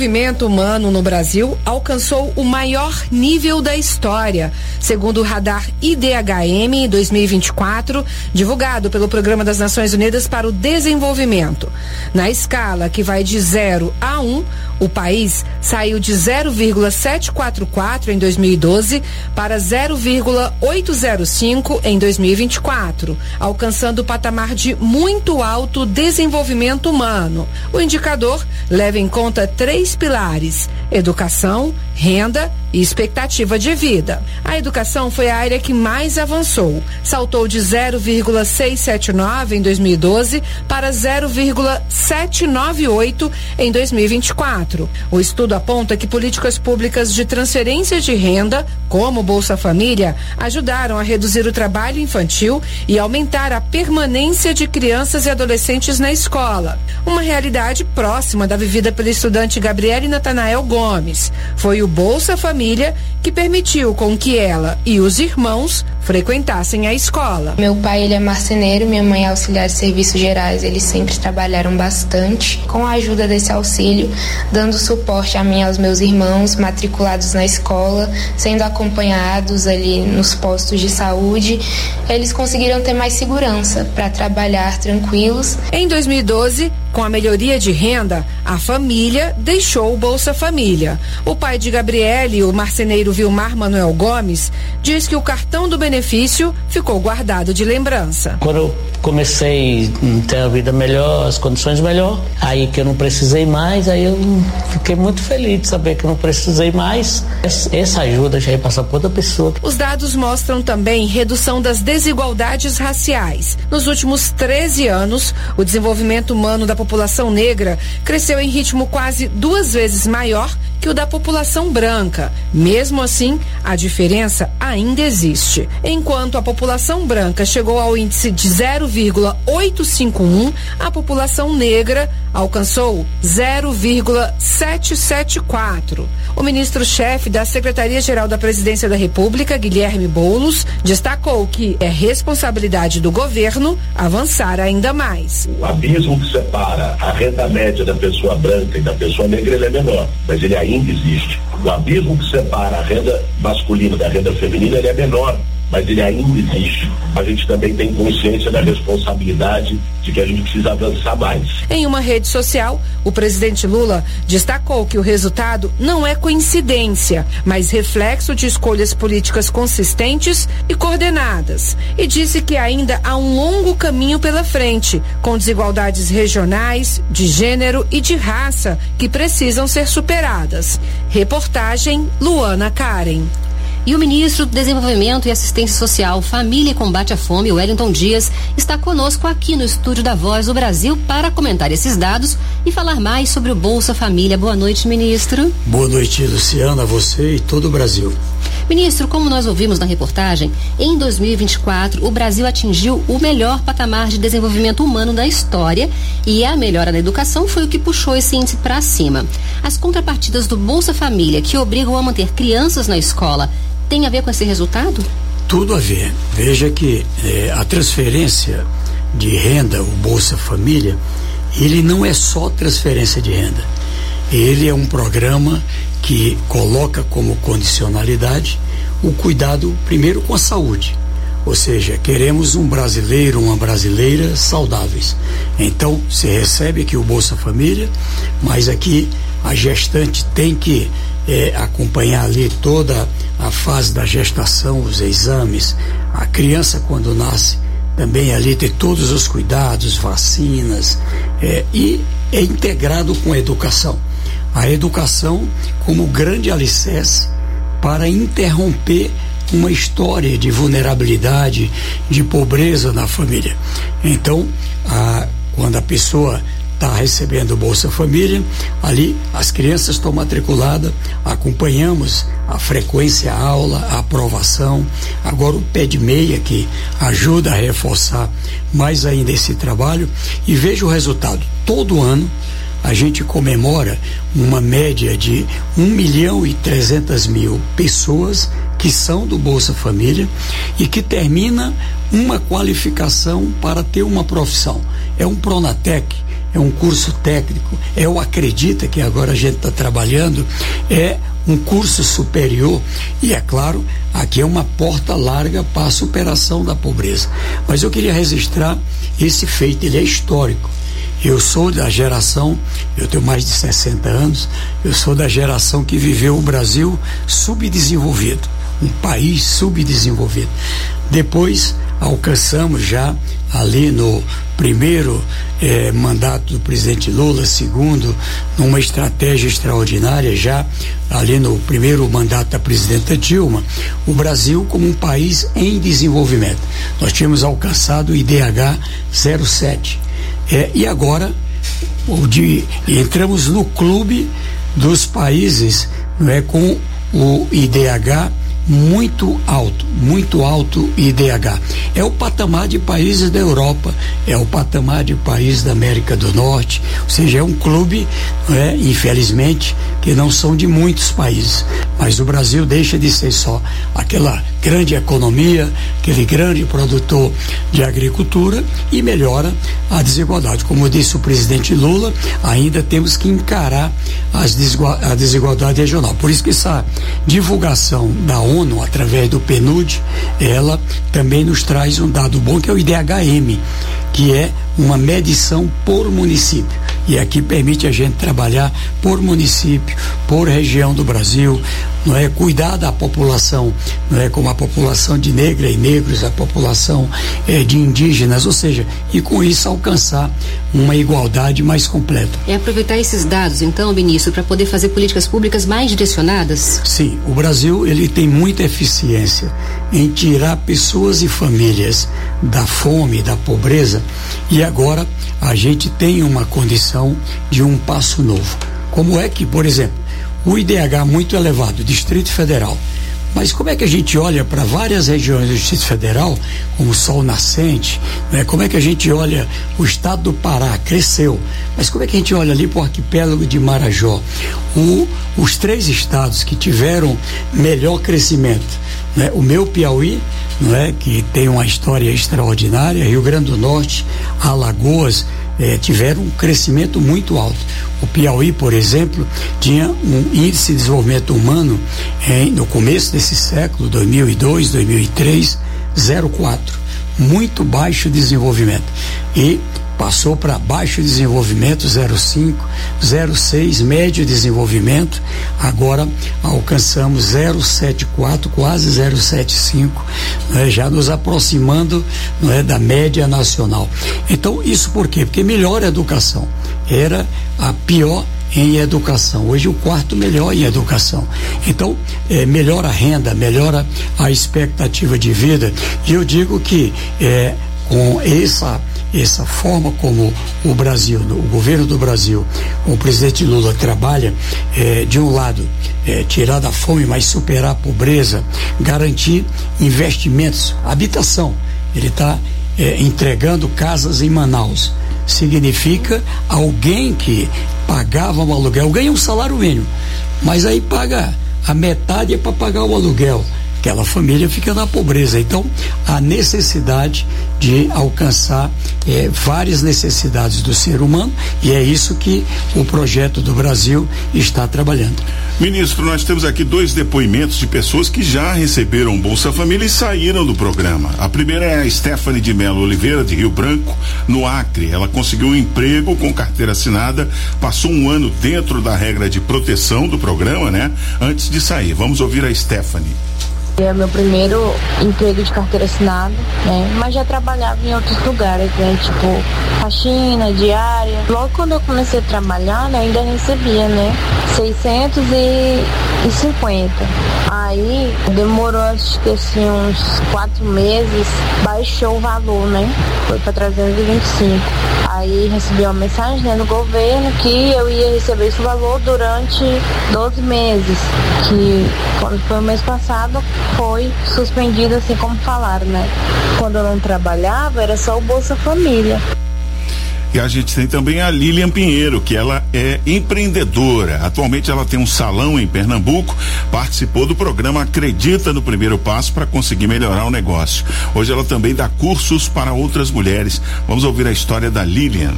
O desenvolvimento humano no Brasil alcançou o maior nível da história, segundo o radar IDHM 2024, divulgado pelo Programa das Nações Unidas para o Desenvolvimento. Na escala que vai de 0 a 1, o país saiu de 0,744 em 2012 para 0,805 em 2024, alcançando o patamar de muito alto desenvolvimento humano. O indicador leva em conta 3 pilares: educação, renda e expectativa de vida. A educação foi a área que mais avançou. Saltou de 0,679 em 2012 para 0,798 em 2024. O estudo aponta que políticas públicas de transferência de renda, como Bolsa Família, ajudaram a reduzir o trabalho infantil e aumentar a permanência de crianças e adolescentes na escola. Uma realidade próxima da vivida pelo estudante Gabriele Natanael Gomes. Foi o Bolsa Família que permitiu com que ela e os irmãos frequentassem a escola. Meu pai, ele é marceneiro, minha mãe é auxiliar de serviços gerais. Eles sempre trabalharam bastante. Com a ajuda desse auxílio, dando suporte a mim e aos meus irmãos matriculados na escola, sendo acompanhados ali nos postos de saúde, eles conseguiram ter mais segurança para trabalhar tranquilos. Em 2012, com a melhoria de renda, a família deixou o Bolsa Família. O pai de Gabriele, o marceneiro Vilmar Manuel Gomes, diz que o cartão do benefício ficou guardado de lembrança. Quando eu comecei a ter a vida melhor, as condições melhor, aí que eu não precisei mais, aí eu fiquei muito feliz de saber que eu não precisei mais. Essa ajuda já ia passar por outra pessoa. Os dados mostram também redução das desigualdades raciais. Nos últimos 13 anos, o desenvolvimento humano da população negra cresceu em ritmo quase 2 vezes maior que o da população branca. Mesmo assim, a diferença ainda existe. Enquanto a população branca chegou ao índice de 0,851, a população negra alcançou 0,774. O ministro-chefe da Secretaria-Geral da Presidência da República, Guilherme Boulos, destacou que é responsabilidade do governo avançar ainda mais. O abismo que separa a renda média da pessoa branca e da pessoa negra, ele é menor, mas ele ainda existe. O abismo que separa a renda masculina da renda feminina, ele é menor, mas ele ainda existe. A gente também tem consciência da responsabilidade de que a gente precisa avançar mais. Em uma rede social, o presidente Lula destacou que o resultado não é coincidência, mas reflexo de escolhas políticas consistentes e coordenadas. E disse que ainda há um longo caminho pela frente, com desigualdades regionais, de gênero e de raça que precisam ser superadas. Reportagem Luana Karen. E o ministro do Desenvolvimento e Assistência Social, Família e Combate à Fome, Wellington Dias, está conosco aqui no estúdio da Voz do Brasil para comentar esses dados e falar mais sobre o Bolsa Família. Boa noite, ministro. Boa noite, Luciana, a você e todo o Brasil. Ministro, como nós ouvimos na reportagem, em 2024 o Brasil atingiu o melhor patamar de desenvolvimento humano da história e a melhora na educação foi o que puxou esse índice para cima. As contrapartidas do Bolsa Família, que obrigam a manter crianças na escola, tem a ver com esse resultado? Tudo a ver. Veja que a transferência de renda, o Bolsa Família, ele não é só transferência de renda. Ele é um programa que coloca como condicionalidade o cuidado primeiro com a saúde. Ou seja, queremos um brasileiro, uma brasileira saudáveis. Então, se recebe aqui o Bolsa Família, mas aqui a gestante tem que acompanhar ali toda a fase da gestação, os exames, a criança quando nasce também ali ter todos os cuidados, vacinas, e é integrado com a educação. A educação como grande alicerce para interromper uma história de vulnerabilidade, de pobreza na família. Então, quando a pessoa está recebendo o Bolsa Família, ali as crianças estão matriculadas, acompanhamos a frequência à aula, a aprovação, agora o pé de meia que ajuda a reforçar mais ainda esse trabalho e veja o resultado. Todo ano a gente comemora uma média de 1.300.000 pessoas que são do Bolsa Família e que termina uma qualificação para ter uma profissão. É um Pronatec, é um curso técnico, é o Acredita, que agora a gente está trabalhando, é um curso superior, e é claro, aqui é uma porta larga para a superação da pobreza. Mas eu queria registrar esse feito, ele é histórico. Eu sou da geração, eu tenho mais de 60 anos, eu sou da geração que viveu o Brasil subdesenvolvido, um país subdesenvolvido. Depois alcançamos já ali no primeiro mandato do presidente Lula, segundo, numa estratégia extraordinária, já ali no primeiro mandato da presidenta Dilma, o Brasil como um país em desenvolvimento. Nós tínhamos alcançado o IDH 07. E agora entramos no clube dos países, não é, com o IDH muito alto IDH. É o patamar de países da Europa, é o patamar de países da América do Norte, ou seja, é um clube, infelizmente, que não são de muitos países, mas o Brasil deixa de ser só aquela grande economia, aquele grande produtor de agricultura, e melhora a desigualdade. Como disse o presidente Lula, ainda temos que encarar a desigualdade regional. Por isso que essa divulgação da ONU, através do PNUD, ela também nos traz um dado bom, que é o IDHM, que é uma medição por município, e aqui permite a gente trabalhar por município, por região do Brasil, não é, cuidar da população, não é, como a população de negra e negros, a população de indígenas, ou seja, e com isso alcançar uma igualdade mais completa. É aproveitar esses dados, então, ministro, para poder fazer políticas públicas mais direcionadas? Sim, o Brasil, ele tem muita eficiência em tirar pessoas e famílias da fome, da pobreza, e agora a gente tem uma condição de um passo novo. Como é que, por exemplo, o IDH muito elevado, Distrito Federal, mas como é que a gente olha para várias regiões do Distrito Federal, como o Sol Nascente, né? Como é que a gente olha o estado do Pará, cresceu, mas como é que a gente olha ali para o arquipélago de Marajó? Os 3 estados que tiveram melhor crescimento, né? O meu Piauí, não é, que tem uma história extraordinária, Rio Grande do Norte, Alagoas, tiveram um crescimento muito alto. O Piauí, por exemplo, tinha um índice de desenvolvimento humano no começo desse século, 2002, 2003, 0,4, muito baixo desenvolvimento, e passou para baixo desenvolvimento, 0,5, 0,6, médio desenvolvimento, agora alcançamos 0,74, quase 0,75, já nos aproximando, não é, da média nacional. Então, isso por quê? Porque melhora a educação. Era a pior em educação, hoje o 4º melhor em educação. Então, melhora a renda, melhora a expectativa de vida, e eu digo que com essa forma como o Brasil, o governo do Brasil, o presidente Lula trabalha, de um lado, tirar da fome, mas superar a pobreza, garantir investimentos, habitação. Ele está entregando casas em Manaus. Significa alguém que pagava um aluguel, ganha um salário mínimo, mas aí paga a metade para pagar o aluguel. Aquela família fica na pobreza. Então, a necessidade de alcançar várias necessidades do ser humano, e é isso que o projeto do Brasil está trabalhando. Ministro, nós temos aqui 2 depoimentos de pessoas que já receberam Bolsa Família e saíram do programa. A primeira é a Stephanie de Melo Oliveira, de Rio Branco, no Acre. Ela conseguiu um emprego com carteira assinada, passou um ano dentro da regra de proteção do programa, né? Antes de sair. Vamos ouvir a Stephanie. É meu primeiro emprego de carteira assinada, né? Mas já trabalhava em outros lugares, né? Tipo, faxina, diária. Logo quando eu comecei a trabalhar, né, ainda recebia, né? 650. Aí demorou, acho que assim, uns 4 meses, baixou o valor, né? Foi para 325. Aí recebi uma mensagem, né, no governo que eu ia receber esse valor durante 12 meses. Que quando foi o mês passado, foi suspendido, assim como falaram, né? Quando eu não trabalhava, era só o Bolsa Família. E a gente tem também a Lilian Pinheiro, que ela é empreendedora. Atualmente ela tem um salão em Pernambuco, participou do programa Acredita no Primeiro Passo para conseguir melhorar o negócio. Hoje ela também dá cursos para outras mulheres. Vamos ouvir a história da Lilian.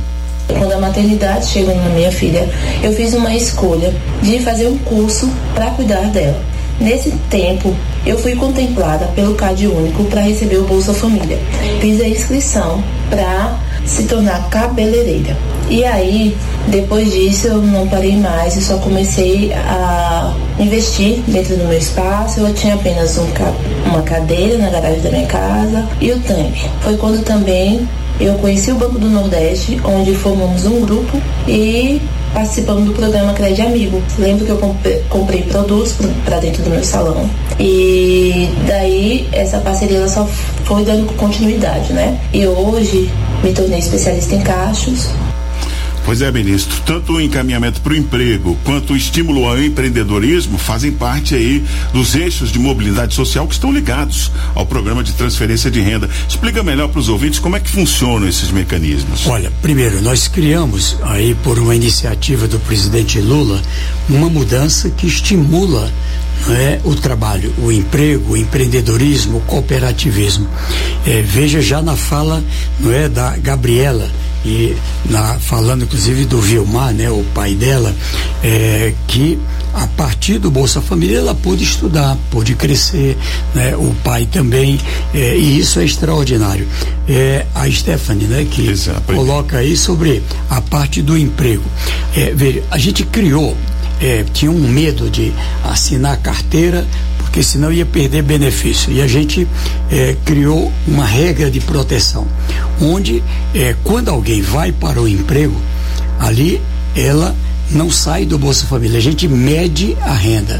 Quando a maternidade chegou na minha filha, eu fiz uma escolha de fazer um curso para cuidar dela. Nesse tempo, eu fui contemplada pelo CAD Único para receber o Bolsa Família. Fiz a inscrição para se tornar cabeleireira. E aí, depois disso, eu não parei mais e só comecei a investir dentro do meu espaço. Eu tinha apenas uma cadeira na garagem da minha casa e o tanque. Foi quando também eu conheci o Banco do Nordeste, onde formamos um grupo e participamos do programa Crédito Amigo. Lembro que eu comprei produtos para dentro do meu salão. E daí essa parceria ela só foi dando continuidade, né? E hoje me tornei especialista em cachos. Pois é, ministro, tanto o encaminhamento para o emprego quanto o estímulo ao empreendedorismo fazem parte aí dos eixos de mobilidade social que estão ligados ao programa de transferência de renda. Explica melhor para os ouvintes como é que funcionam esses mecanismos. Olha, primeiro, nós criamos aí por uma iniciativa do presidente Lula uma mudança que estimula o trabalho, o emprego, o empreendedorismo, o cooperativismo. Veja já na fala da Gabriela, e falando inclusive do Vilmar, o pai dela, que a partir do Bolsa Família ela pôde estudar, pôde crescer, o pai também, e isso é extraordinário. A Stephanie, que coloca aí sobre a parte do emprego. Veja, a gente criou, tinha um medo de assinar carteira, porque senão ia perder benefício. E a gente criou uma regra de proteção, onde quando alguém vai para o emprego, ali ela não sai do Bolsa Família. A gente mede a renda.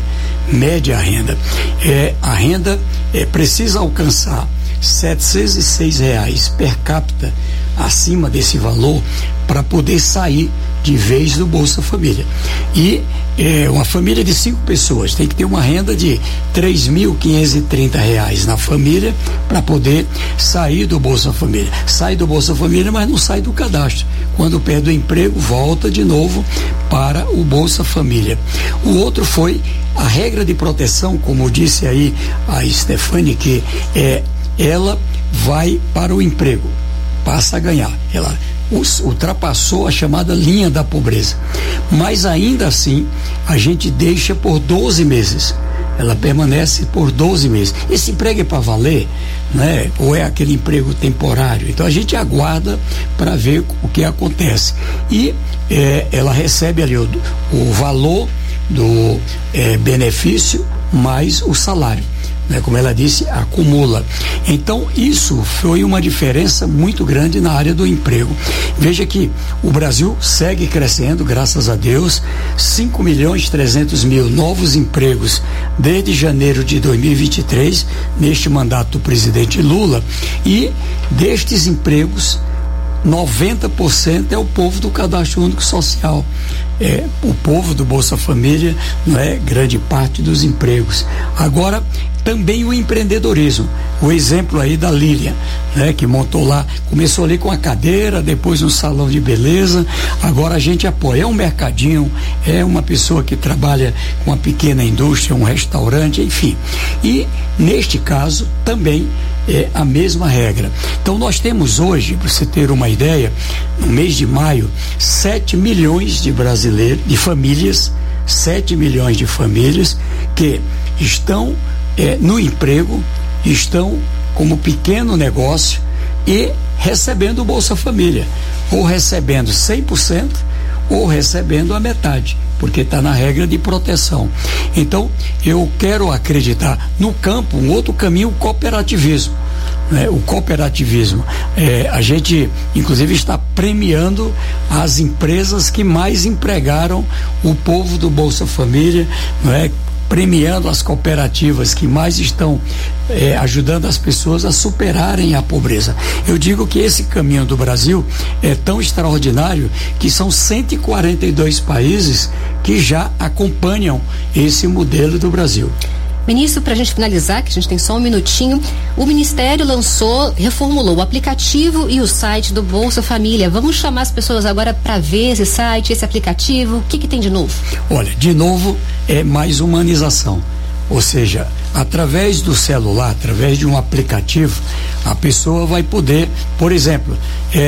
A renda precisa alcançar R$706 per capita, acima desse valor, para poder sair de vez do Bolsa Família. E uma família de 5 pessoas tem que ter uma renda de R$3.530 na família para poder sair do Bolsa Família. Sai do Bolsa Família, mas não sai do cadastro. Quando perde o emprego, volta de novo para o Bolsa Família. O outro foi a regra de proteção, como disse aí a Stefani, que ela vai para o emprego, passa a ganhar, ela ultrapassou a chamada linha da pobreza, mas ainda assim a gente deixa por 12 meses, ela permanece por 12 meses. Esse emprego é para valer, ou é aquele emprego temporário? Então a gente aguarda para ver o que acontece, e ela recebe ali o valor do benefício mais o salário, como ela disse, acumula. Então isso foi uma diferença muito grande na área do emprego. Veja que o Brasil segue crescendo, graças a Deus, 5.300.000 novos empregos desde janeiro de 2023, neste mandato do presidente Lula, e destes empregos 90% é o povo do Cadastro Único Social, o povo do Bolsa Família, grande parte dos empregos. Agora, também o empreendedorismo, o exemplo aí da Lília, que montou lá, começou ali com a cadeira, depois um salão de beleza, agora a gente apoia, um mercadinho, uma pessoa que trabalha com uma pequena indústria, um restaurante, enfim. E neste caso também é a mesma regra. Então nós temos hoje, para você ter uma ideia, no mês de maio, 7 milhões de brasileiros, de famílias, 7 milhões de famílias que estão no emprego, estão como pequeno negócio e recebendo o Bolsa Família, ou recebendo 100% ou recebendo a metade, porque está na regra de proteção. Então eu quero acreditar no campo, um outro caminho, o cooperativismo. O cooperativismo, a gente inclusive está premiando as empresas que mais empregaram o povo do Bolsa Família, premiando as cooperativas que mais estão ajudando as pessoas a superarem a pobreza. Eu digo que esse caminho do Brasil é tão extraordinário que são 142 países que já acompanham esse modelo do Brasil. Ministro, para a gente finalizar, que a gente tem só um minutinho, o Ministério reformulou o aplicativo e o site do Bolsa Família. Vamos chamar as pessoas agora para ver esse site, esse aplicativo. O que tem de novo? Olha, de novo é mais humanização. Ou seja, através do celular, através de um aplicativo, a pessoa vai poder, por exemplo,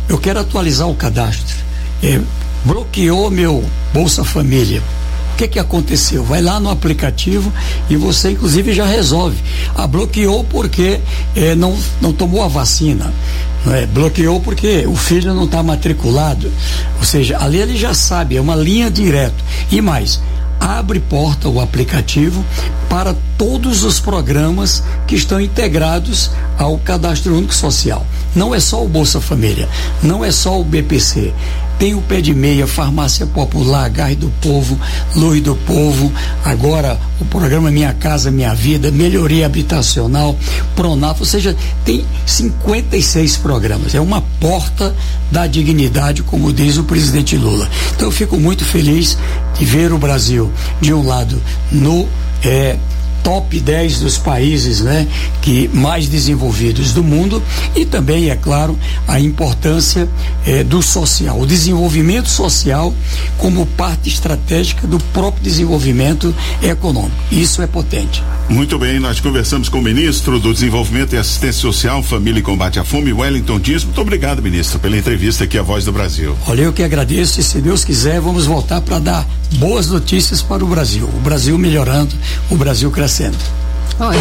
eu quero atualizar o cadastro. Bloqueou meu Bolsa Família. O que aconteceu? Vai lá no aplicativo e você inclusive já resolve. Bloqueou porque não tomou a vacina. Bloqueou porque o filho não está matriculado. Ou seja, ali ele já sabe, é uma linha direta. E mais, abre porta o aplicativo para todos os programas que estão integrados ao Cadastro Único Social. Não é só o Bolsa Família, não é só o BPC. Tem o Pé de Meia, Farmácia Popular, Gás do Povo, Luz do Povo, agora o programa Minha Casa Minha Vida, Melhoria Habitacional, Pronaf, ou seja, tem 56 programas. É uma porta da dignidade, como diz o presidente Lula. Então eu fico muito feliz de ver o Brasil, de um lado, no top 10 dos países, que mais desenvolvidos do mundo, e também, é claro, a importância do social, o desenvolvimento social como parte estratégica do próprio desenvolvimento econômico. Isso é potente. Muito bem, nós conversamos com o ministro do Desenvolvimento e Assistência Social, Família e Combate à Fome, Wellington Dias. Muito obrigado, ministro, pela entrevista aqui à Voz do Brasil. Olha, eu que agradeço, e se Deus quiser, vamos voltar para dar boas notícias para o Brasil. O Brasil melhorando, o Brasil crescendo. Olha.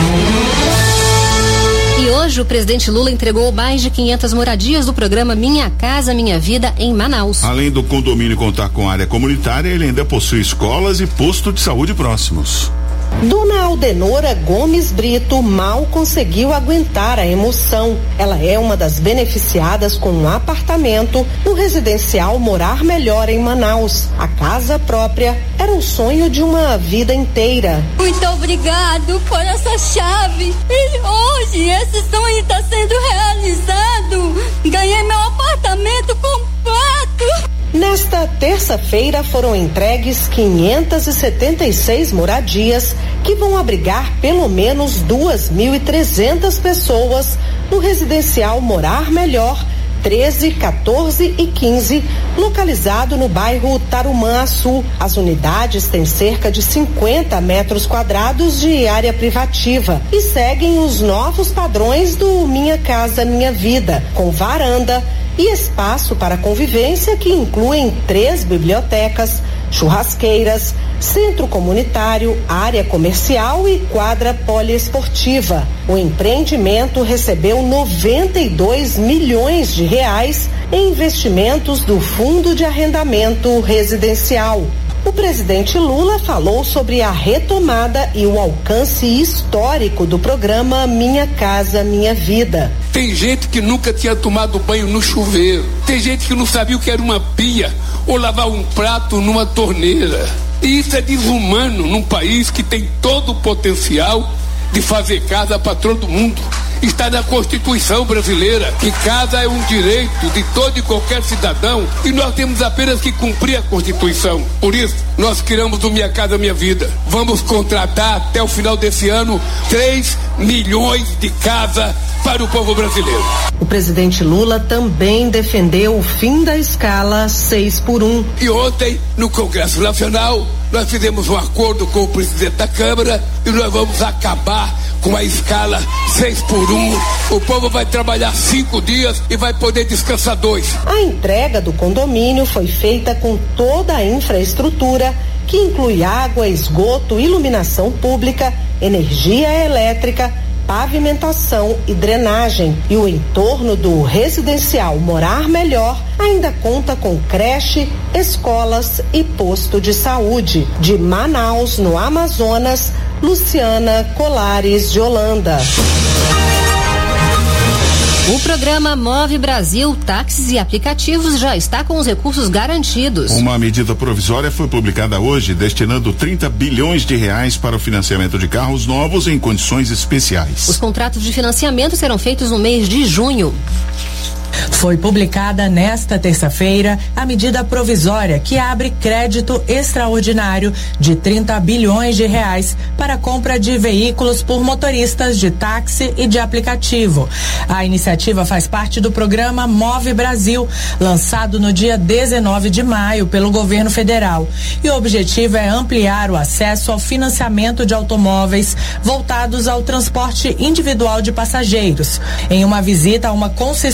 E hoje o presidente Lula entregou mais de 500 moradias do programa Minha Casa Minha Vida em Manaus. Além do condomínio contar com área comunitária, ele ainda possui escolas e posto de saúde próximos. Dona Aldenora Gomes Brito mal conseguiu aguentar a emoção. Ela é uma das beneficiadas com um apartamento no residencial Morar Melhor em Manaus. A casa própria era o sonho de uma vida inteira. Muito obrigado por essa chave. E hoje esse sonho está sendo realizado. Ganhei meu apartamento completo. Nesta terça-feira foram entregues 576 moradias que vão abrigar pelo menos 2.300 pessoas no residencial Morar Melhor 13, 14 e 15, localizado no bairro Tarumã-Açu. As unidades têm cerca de 50 metros quadrados de área privativa e seguem os novos padrões do Minha Casa Minha Vida, com varanda e espaço para convivência que incluem 3 bibliotecas, churrasqueiras, centro comunitário, área comercial e quadra poliesportiva. O empreendimento recebeu 92 milhões de reais em investimentos do Fundo de Arrendamento Residencial. O presidente Lula falou sobre a retomada e o alcance histórico do programa Minha Casa Minha Vida. Tem gente que nunca tinha tomado banho no chuveiro. Tem gente que não sabia o que era uma pia ou lavar um prato numa torneira. E isso é desumano num país que tem todo o potencial de fazer casa para todo mundo. Está na Constituição brasileira, que casa é um direito de todo e qualquer cidadão, e nós temos apenas que cumprir a Constituição. Por isso, nós criamos o Minha Casa Minha Vida. Vamos contratar até o final desse ano 3 milhões de casas para o povo brasileiro. O presidente Lula também defendeu o fim da escala 6x1. E ontem, no Congresso Nacional, nós fizemos um acordo com o presidente da Câmara e nós vamos acabar com a escala 6x1. O povo vai trabalhar 5 dias e vai poder descansar 2. A entrega do condomínio foi feita com toda a infraestrutura, que inclui água, esgoto, iluminação pública, energia elétrica, pavimentação e drenagem. E o entorno do residencial Morar Melhor ainda conta com creche, escolas e posto de saúde. De Manaus, no Amazonas, Luciana Colares de Holanda. O programa Move Brasil, táxis e aplicativos já está com os recursos garantidos. Uma medida provisória foi publicada hoje, destinando 30 bilhões de reais para o financiamento de carros novos em condições especiais. Os contratos de financiamento serão feitos no mês de junho. Foi publicada nesta terça-feira a medida provisória que abre crédito extraordinário de 30 bilhões de reais para a compra de veículos por motoristas de táxi e de aplicativo. A iniciativa faz parte do programa Move Brasil, lançado no dia 19 de maio pelo governo federal. E o objetivo é ampliar o acesso ao financiamento de automóveis voltados ao transporte individual de passageiros. Em uma visita a uma concessionária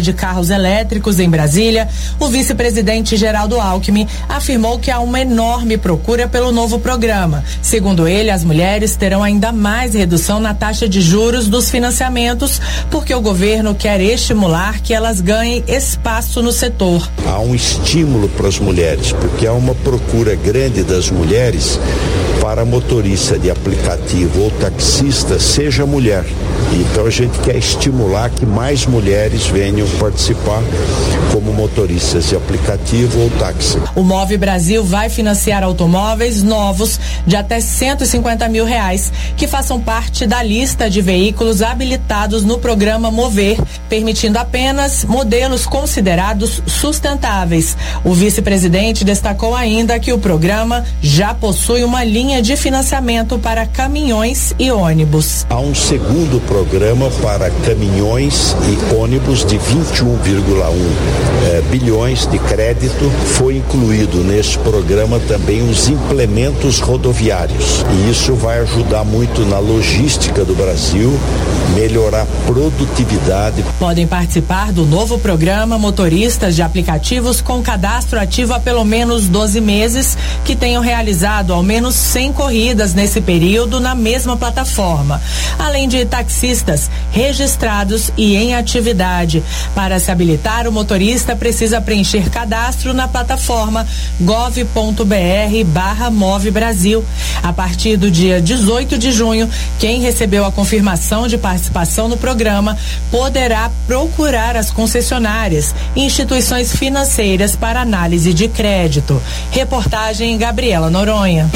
de carros elétricos em Brasília, o vice-presidente Geraldo Alckmin afirmou que há uma enorme procura pelo novo programa. Segundo ele, as mulheres terão ainda mais redução na taxa de juros dos financiamentos, porque o governo quer estimular que elas ganhem espaço no setor. Há um estímulo para as mulheres, porque há uma procura grande das mulheres para motorista de aplicativo ou taxista seja mulher. Então a gente quer estimular que mais mulheres venham participar como motoristas de aplicativo ou táxi. O Move Brasil vai financiar automóveis novos de até R$150 mil, que façam parte da lista de veículos habilitados no programa Mover, permitindo apenas modelos considerados sustentáveis. O vice-presidente destacou ainda que o programa já possui uma linha de financiamento para caminhões e ônibus. Há um segundo programa para caminhões e ônibus de 21,1 bilhões de crédito. Foi incluído nesse programa também os implementos rodoviários. E isso vai ajudar muito na logística do Brasil, melhorar a produtividade. Podem participar do novo programa motoristas de aplicativos com cadastro ativo há pelo menos 12 meses, que tenham realizado ao menos 100 corridas nesse período na mesma plataforma, além de taxistas registrados e em atividade. Para se habilitar, o motorista precisa preencher cadastro na plataforma gov.br/Move Brasil. A partir do dia 18 de junho, quem recebeu a confirmação de participação no programa poderá procurar as concessionárias e instituições financeiras para análise de crédito. Reportagem Gabriela Noronha.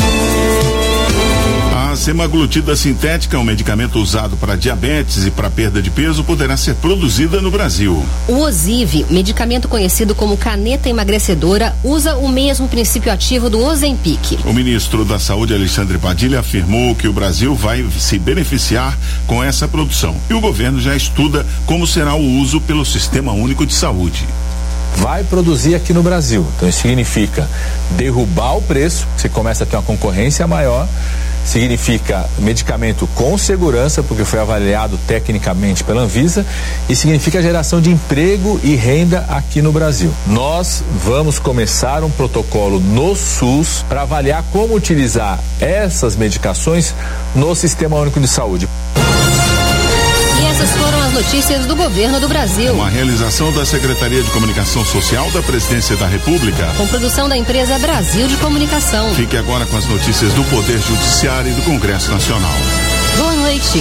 A semaglutida sintética, um medicamento usado para diabetes e para perda de peso, poderá ser produzida no Brasil. O Ozivy, medicamento conhecido como caneta emagrecedora, usa o mesmo princípio ativo do Ozempic. O ministro da Saúde, Alexandre Padilha, afirmou que o Brasil vai se beneficiar com essa produção. E o governo já estuda como será o uso pelo Sistema Único de Saúde. Vai produzir aqui no Brasil. Então isso significa derrubar o preço, você começa a ter uma concorrência maior, significa medicamento com segurança, porque foi avaliado tecnicamente pela Anvisa, e significa geração de emprego e renda aqui no Brasil. Nós vamos começar um protocolo no SUS para avaliar como utilizar essas medicações no Sistema Único de Saúde. E essas foram as notícias do governo do Brasil. Uma realização da Secretaria de Comunicação Social da Presidência da República. Com produção da empresa Brasil de Comunicação. Fique agora com as notícias do Poder Judiciário e do Congresso Nacional. Boa noite.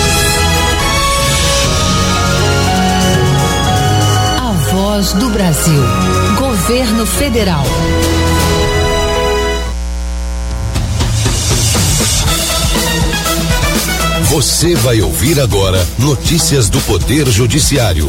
A Voz do Brasil. Governo Federal. Você vai ouvir agora notícias do Poder Judiciário.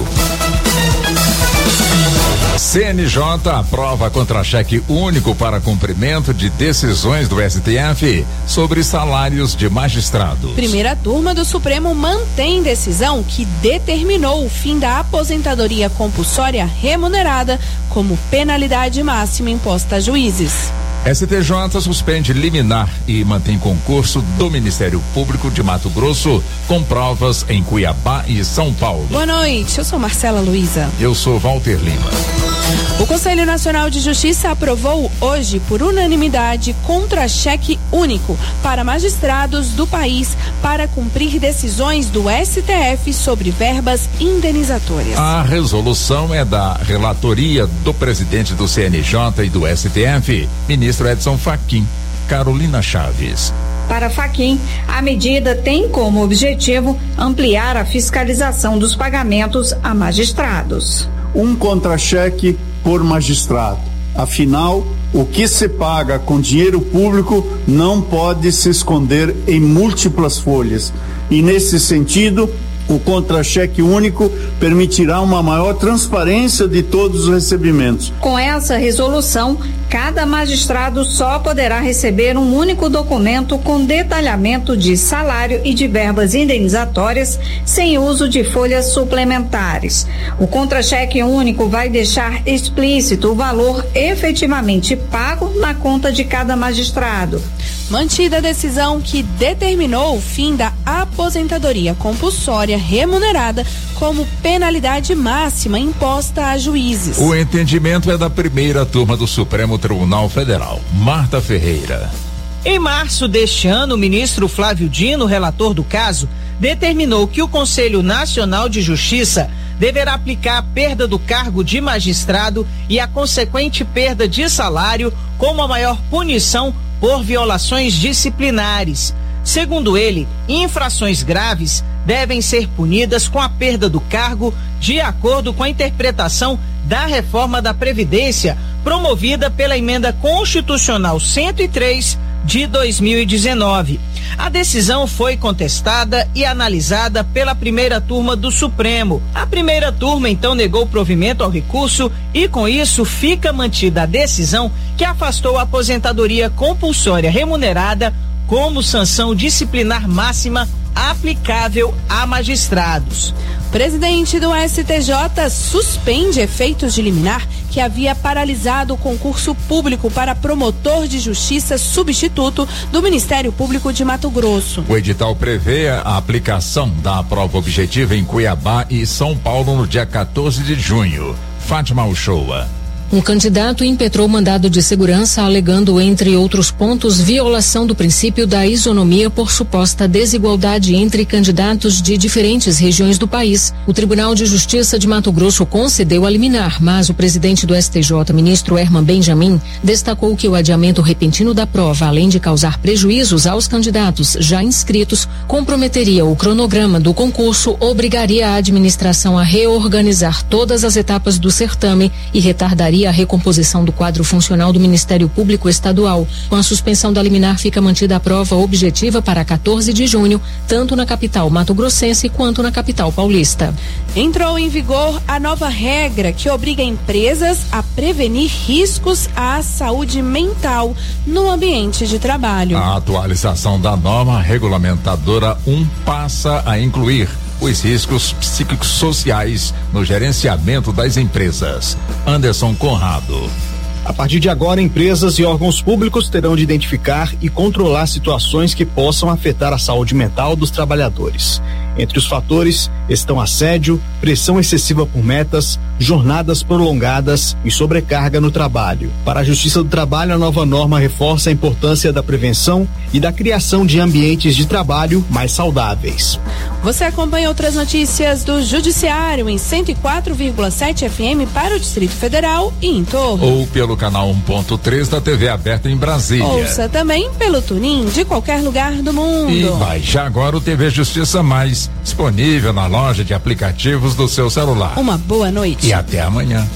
CNJ aprova contra-cheque único para cumprimento de decisões do STF sobre salários de magistrados. Primeira turma do Supremo mantém decisão que determinou o fim da aposentadoria compulsória remunerada como penalidade máxima imposta a juízes. STJ suspende liminar e mantém concurso do Ministério Público de Mato Grosso com provas em Cuiabá e São Paulo. Boa noite, eu sou Marcela Luiza. Eu sou Walter Lima. O Conselho Nacional de Justiça aprovou hoje, por unanimidade, contra-cheque único para magistrados do país para cumprir decisões do STF sobre verbas indenizatórias. A resolução é da relatoria do presidente do CNJ e do STF, ministro Edson Fachin. Carolina Chaves. Para Fachin, a medida tem como objetivo ampliar a fiscalização dos pagamentos a magistrados. Um contra-cheque por magistrado. Afinal, o que se paga com dinheiro público não pode se esconder em múltiplas folhas. E nesse sentido, o contra-cheque único permitirá uma maior transparência de todos os recebimentos. Com essa resolução, cada magistrado só poderá receber um único documento com detalhamento de salário e de verbas indenizatórias, sem uso de folhas suplementares. O contra-cheque único vai deixar explícito o valor efetivamente pago na conta de cada magistrado. Mantida a decisão que determinou o fim da aposentadoria compulsória remunerada como penalidade máxima imposta a juízes. O entendimento é da primeira turma do Supremo Tribunal Federal. Marta Ferreira. Em março deste ano, o ministro Flávio Dino, relator do caso, determinou que o Conselho Nacional de Justiça deverá aplicar a perda do cargo de magistrado e a consequente perda de salário como a maior punição por violações disciplinares. Segundo ele, infrações graves devem ser punidas com a perda do cargo de acordo com a interpretação da reforma da Previdência promovida pela Emenda Constitucional 103 de 2019. A decisão foi contestada e analisada pela primeira turma do Supremo. A primeira turma então negou provimento ao recurso e com isso fica mantida a decisão que afastou a aposentadoria compulsória remunerada como sanção disciplinar máxima aplicável a magistrados. Presidente do STJ suspende efeitos de liminar que havia paralisado o concurso público para promotor de justiça substituto do Ministério Público de Mato Grosso. O edital prevê a aplicação da prova objetiva em Cuiabá e São Paulo no dia 14 de junho. Fátima Uchoa. Um candidato impetrou mandado de segurança alegando, entre outros pontos, violação do princípio da isonomia por suposta desigualdade entre candidatos de diferentes regiões do país. O Tribunal de Justiça de Mato Grosso concedeu a liminar, mas o presidente do STJ, ministro Herman Benjamin, destacou que o adiamento repentino da prova, além de causar prejuízos aos candidatos já inscritos, comprometeria o cronograma do concurso, obrigaria a administração a reorganizar todas as etapas do certame e retardaria a recomposição do quadro funcional do Ministério Público Estadual. Com a suspensão da liminar, fica mantida a prova objetiva para 14 de junho, tanto na capital mato-grossense quanto na capital paulista. Entrou em vigor a nova regra que obriga empresas a prevenir riscos à saúde mental no ambiente de trabalho. A atualização da norma regulamentadora 1 passa a incluir os riscos psicossociais no gerenciamento das empresas. Anderson Conrado. A partir de agora, empresas e órgãos públicos terão de identificar e controlar situações que possam afetar a saúde mental dos trabalhadores. Entre os fatores estão assédio, pressão excessiva por metas, jornadas prolongadas e sobrecarga no trabalho. Para a Justiça do Trabalho, a nova norma reforça a importância da prevenção e da criação de ambientes de trabalho mais saudáveis. Você acompanha outras notícias do Judiciário em 104,7 FM para o Distrito Federal e em torno. Ou pelo canal 1.3 da TV aberta em Brasília. Ouça também pelo TuneIn de qualquer lugar do mundo. E baixe agora o TV Justiça Mais, disponível na loja de aplicativos do seu celular. Uma boa noite. E até amanhã.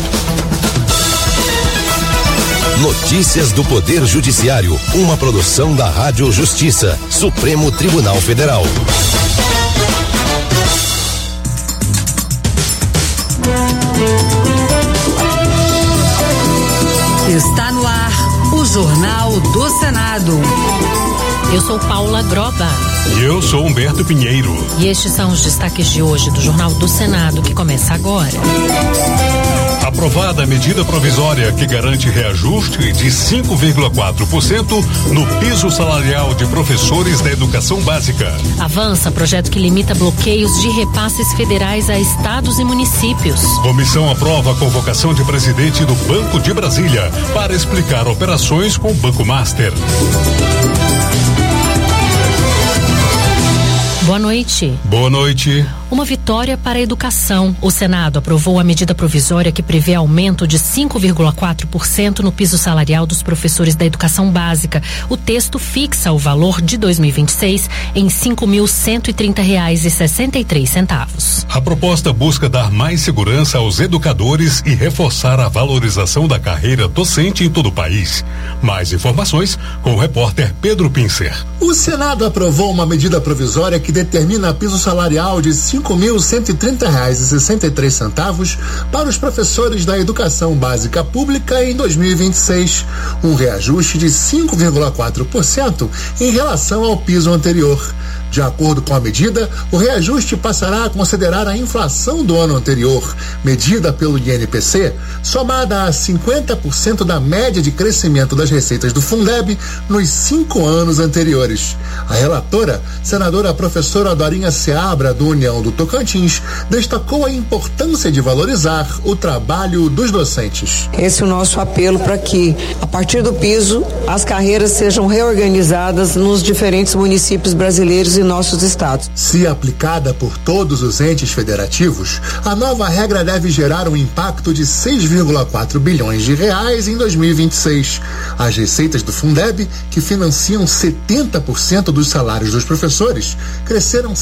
Notícias do Poder Judiciário, uma produção da Rádio Justiça, Supremo Tribunal Federal. Está no ar o Jornal do Senado. Eu sou Paula Groba. E eu sou Humberto Pinheiro. E estes são os destaques de hoje do Jornal do Senado, que começa agora. Aprovada a medida provisória que garante reajuste de 5,4% no piso salarial de professores da educação básica. Avança projeto que limita bloqueios de repasses federais a estados e municípios. Comissão aprova a convocação de presidente do Banco de Brasília para explicar operações com o Banco Master. Boa noite. Boa noite. Uma vitória para a educação. O Senado aprovou a medida provisória que prevê aumento de 5,4% no piso salarial dos professores da educação básica. O texto fixa o valor de 2026 em R$ 5.130,63. A proposta busca dar mais segurança aos educadores e reforçar a valorização da carreira docente em todo o país. Mais informações com o repórter Pedro Pincer. O Senado aprovou uma medida provisória que determina determina piso salarial de R$ 5.130,63 para os professores da educação básica pública em 2026, um reajuste de 5,4% em relação ao piso anterior. De acordo com a medida, o reajuste passará a considerar a inflação do ano anterior, medida pelo INPC, somada a 50% da média de crescimento das receitas do Fundeb nos 5 anos anteriores. A relatora, senadora professora Dorinha Seabra, do União do Tocantins, destacou a importância de valorizar o trabalho dos docentes. Esse é o nosso apelo para que, a partir do piso, as carreiras sejam reorganizadas nos diferentes municípios brasileiros e nossos estados. Se aplicada por todos os entes federativos, a nova regra deve gerar um impacto de 6,4 bilhões de reais em 2026. As receitas do Fundeb, que financiam 70% dos salários dos professores, cresceram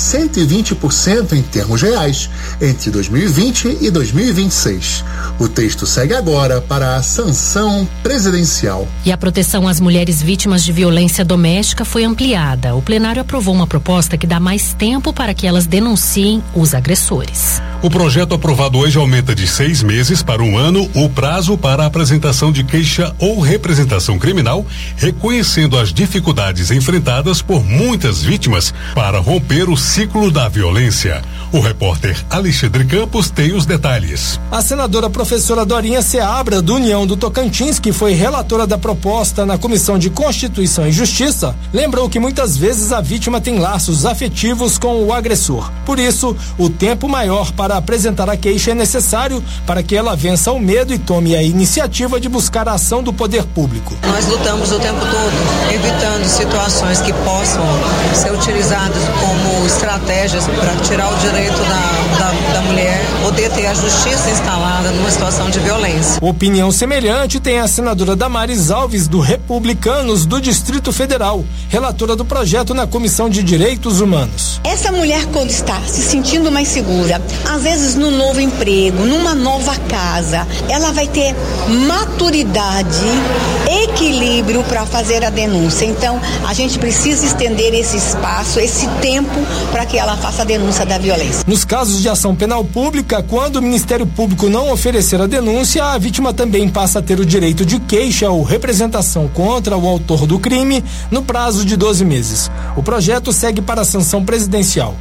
120% em termos reais entre 2020 e 2026. O texto segue agora para a sanção presidencial. E a proteção às mulheres vítimas de violência doméstica foi ampliada. O plenário aprovou uma proposta que dá mais tempo para que elas denunciem os agressores. O projeto aprovado hoje aumenta de 6 meses para 1 ano o prazo para a apresentação de queixa ou representação criminal, reconhecendo as dificuldades enfrentadas por muitas vítimas para romper o ciclo da violência. O repórter Alexandre Campos tem os detalhes. A senadora professora Dorinha Seabra, do União do Tocantins, que foi relatora da proposta na Comissão de Constituição e Justiça, lembrou que muitas vezes a vítima tem laços afetivos com o agressor. Por isso, o tempo maior para apresentar a queixa é necessário para que ela vença o medo e tome a iniciativa de buscar a ação do poder público. Nós lutamos o tempo todo, evitando situações que possam ser utilizadas como estratégias para tirar o direito da mulher poder ter a justiça instalada numa situação de violência. Opinião semelhante tem a senadora Damares Alves, do Republicanos do Distrito Federal, relatora do projeto na Comissão de Direitos Humanos. Essa mulher, quando está se sentindo mais segura, às vezes num novo emprego, numa nova casa, ela vai ter maturidade, equilíbrio para fazer a denúncia. Então, a gente precisa estender esse espaço, esse tempo, para que ela faça a denúncia da violência. Nos casos de ação penal pública, quando o Ministério Público não oferecer a denúncia, a vítima também passa a ter o direito de queixa ou representação contra o autor do crime no prazo de 12 meses. O projeto segue para a sanção presidencial.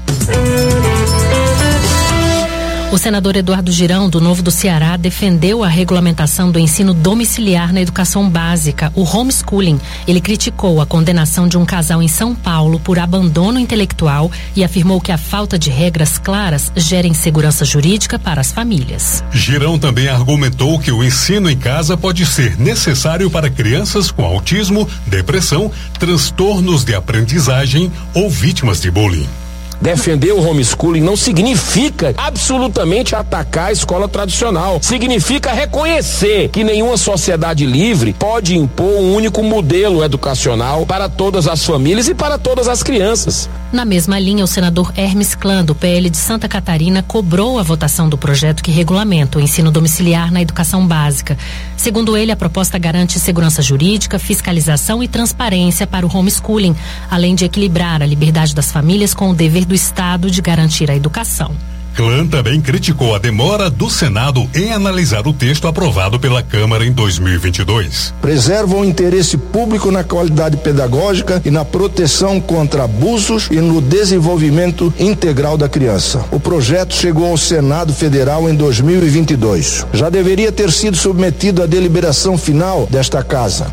O senador Eduardo Girão, do Novo do Ceará, defendeu a regulamentação do ensino domiciliar na educação básica, o homeschooling. Ele criticou a condenação de um casal em São Paulo por abandono intelectual e afirmou que a falta de regras claras gera insegurança jurídica para as famílias. Girão também argumentou que o ensino em casa pode ser necessário para crianças com autismo, depressão, transtornos de aprendizagem ou vítimas de bullying. Defender o homeschooling não significa absolutamente atacar a escola tradicional. Significa reconhecer que nenhuma sociedade livre pode impor um único modelo educacional para todas as famílias e para todas as crianças. Na mesma linha, o senador Hermes Clã, do PL de Santa Catarina, cobrou a votação do projeto que regulamenta o ensino domiciliar na educação básica. Segundo ele, a proposta garante segurança jurídica, fiscalização e transparência para o homeschooling, além de equilibrar a liberdade das famílias com o dever do Estado de garantir a educação. Clã também criticou a demora do Senado em analisar o texto aprovado pela Câmara em 2022. Preserva o interesse público na qualidade pedagógica e na proteção contra abusos e no desenvolvimento integral da criança. O projeto chegou ao Senado Federal em 2022. Já deveria ter sido submetido à deliberação final desta casa.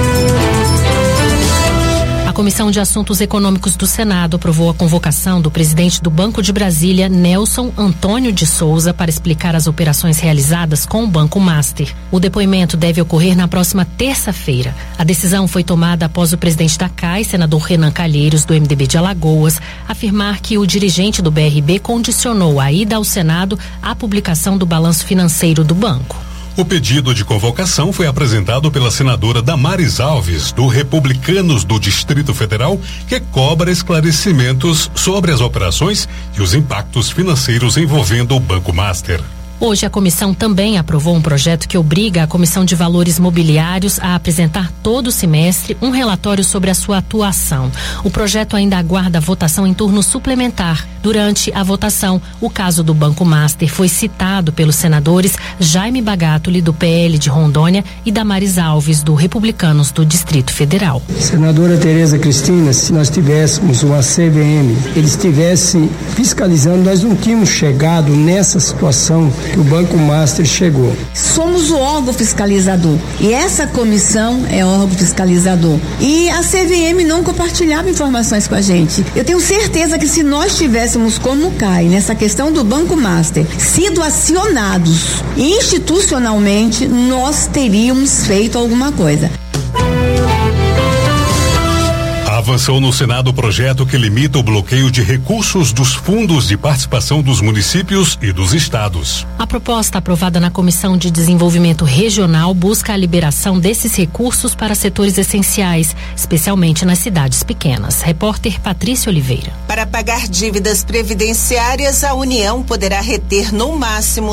A Comissão de Assuntos Econômicos do Senado aprovou a convocação do presidente do Banco de Brasília, Nelson Antônio de Souza, para explicar as operações realizadas com o Banco Master. O depoimento deve ocorrer na próxima terça-feira. A decisão foi tomada após o presidente da CAI, senador Renan Calheiros, do MDB de Alagoas, afirmar que o dirigente do BRB condicionou a ida ao Senado à publicação do balanço financeiro do banco. O pedido de convocação foi apresentado pela senadora Damares Alves, do Republicanos do Distrito Federal, que cobra esclarecimentos sobre as operações e os impactos financeiros envolvendo o Banco Master. Hoje, a comissão também aprovou um projeto que obriga a Comissão de Valores Mobiliários a apresentar todo semestre um relatório sobre a sua atuação. O projeto ainda aguarda a votação em turno suplementar. Durante a votação, o caso do Banco Master foi citado pelos senadores Jaime Bagatoli, do PL de Rondônia, e Damares Alves, do Republicanos do Distrito Federal. Senadora Tereza Cristina, se nós tivéssemos uma CVM, eles estivessem fiscalizando, nós não tínhamos chegado nessa situação que o Banco Master chegou. Somos o órgão fiscalizador e essa comissão é órgão fiscalizador. E a CVM não compartilhava informações com a gente. Eu tenho certeza que se nós tivéssemos, como cai nessa questão do Banco Master, sido acionados institucionalmente, nós teríamos feito alguma coisa. Avançou no Senado o projeto que limita o bloqueio de recursos dos fundos de participação dos municípios e dos estados. A proposta aprovada na Comissão de Desenvolvimento Regional busca a liberação desses recursos para setores essenciais, especialmente nas cidades pequenas. Repórter Patrícia Oliveira. Para pagar dívidas previdenciárias, a União poderá reter no máximo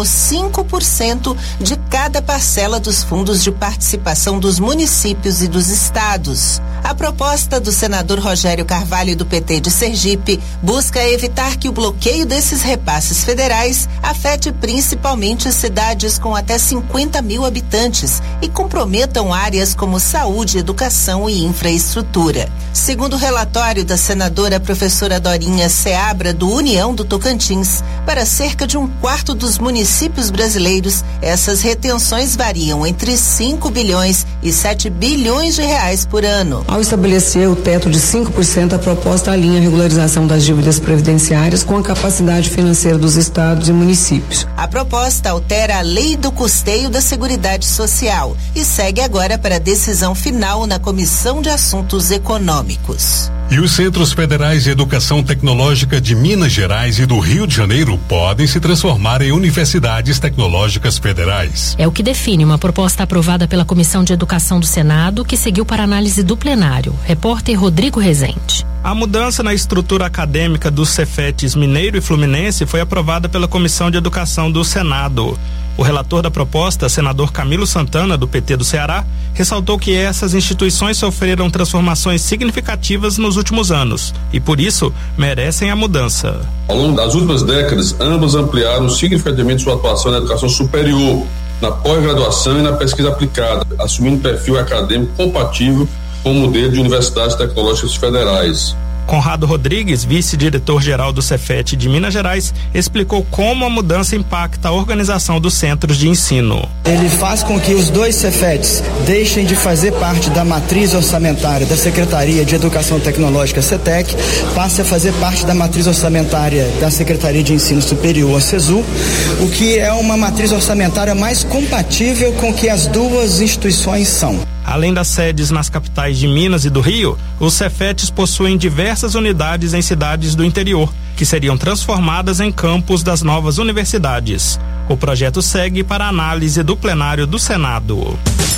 5% de cada parcela dos fundos de participação dos municípios e dos estados. A proposta do senador Rogério Carvalho, do PT de Sergipe, busca evitar que o bloqueio desses repasses federais afete principalmente cidades com até 50 mil habitantes e comprometam áreas como saúde, educação e infraestrutura. Segundo o relatório da senadora professora Dorinha Seabra, do União do Tocantins, para cerca de 1/4 dos municípios brasileiros, essas retenções variam entre 5 bilhões e 7 bilhões de reais por ano. Ao estabelecer o teto de 5%, a proposta alinha a regularização das dívidas previdenciárias com a capacidade financeira dos estados e municípios. A proposta altera a Lei do Custeio da Seguridade Social e segue agora para a decisão final na Comissão de Assuntos Econômicos. E os Centros Federais de Educação Tecnológica de Minas Gerais e do Rio de Janeiro podem se transformar em universidades tecnológicas federais. É o que define uma proposta aprovada pela Comissão de Educação do Senado, que seguiu para análise do plenário. Repórter Rodrigo Rezende. A mudança na estrutura acadêmica dos Cefetes Mineiro e Fluminense foi aprovada pela Comissão de Educação do Senado. O relator da proposta, senador Camilo Santana, do PT do Ceará, ressaltou que essas instituições sofreram transformações significativas nos últimos anos e, por isso, merecem a mudança. Ao longo das últimas décadas, ambas ampliaram significativamente sua atuação na educação superior, na pós-graduação e na pesquisa aplicada, assumindo perfil acadêmico compatível com o modelo de universidades tecnológicas federais. Conrado Rodrigues, vice-diretor-geral do Cefet de Minas Gerais, explicou como a mudança impacta a organização dos centros de ensino. Ele faz com que os dois Cefetes deixem de fazer parte da matriz orçamentária da Secretaria de Educação Tecnológica, CETEC, passe a fazer parte da matriz orçamentária da Secretaria de Ensino Superior, a CESU, o que é uma matriz orçamentária mais compatível com o que as duas instituições são. Além das sedes nas capitais de Minas e do Rio, os Cefetes possuem diversas unidades em cidades do interior, que seriam transformadas em campus das novas universidades. O projeto segue para análise do plenário do Senado.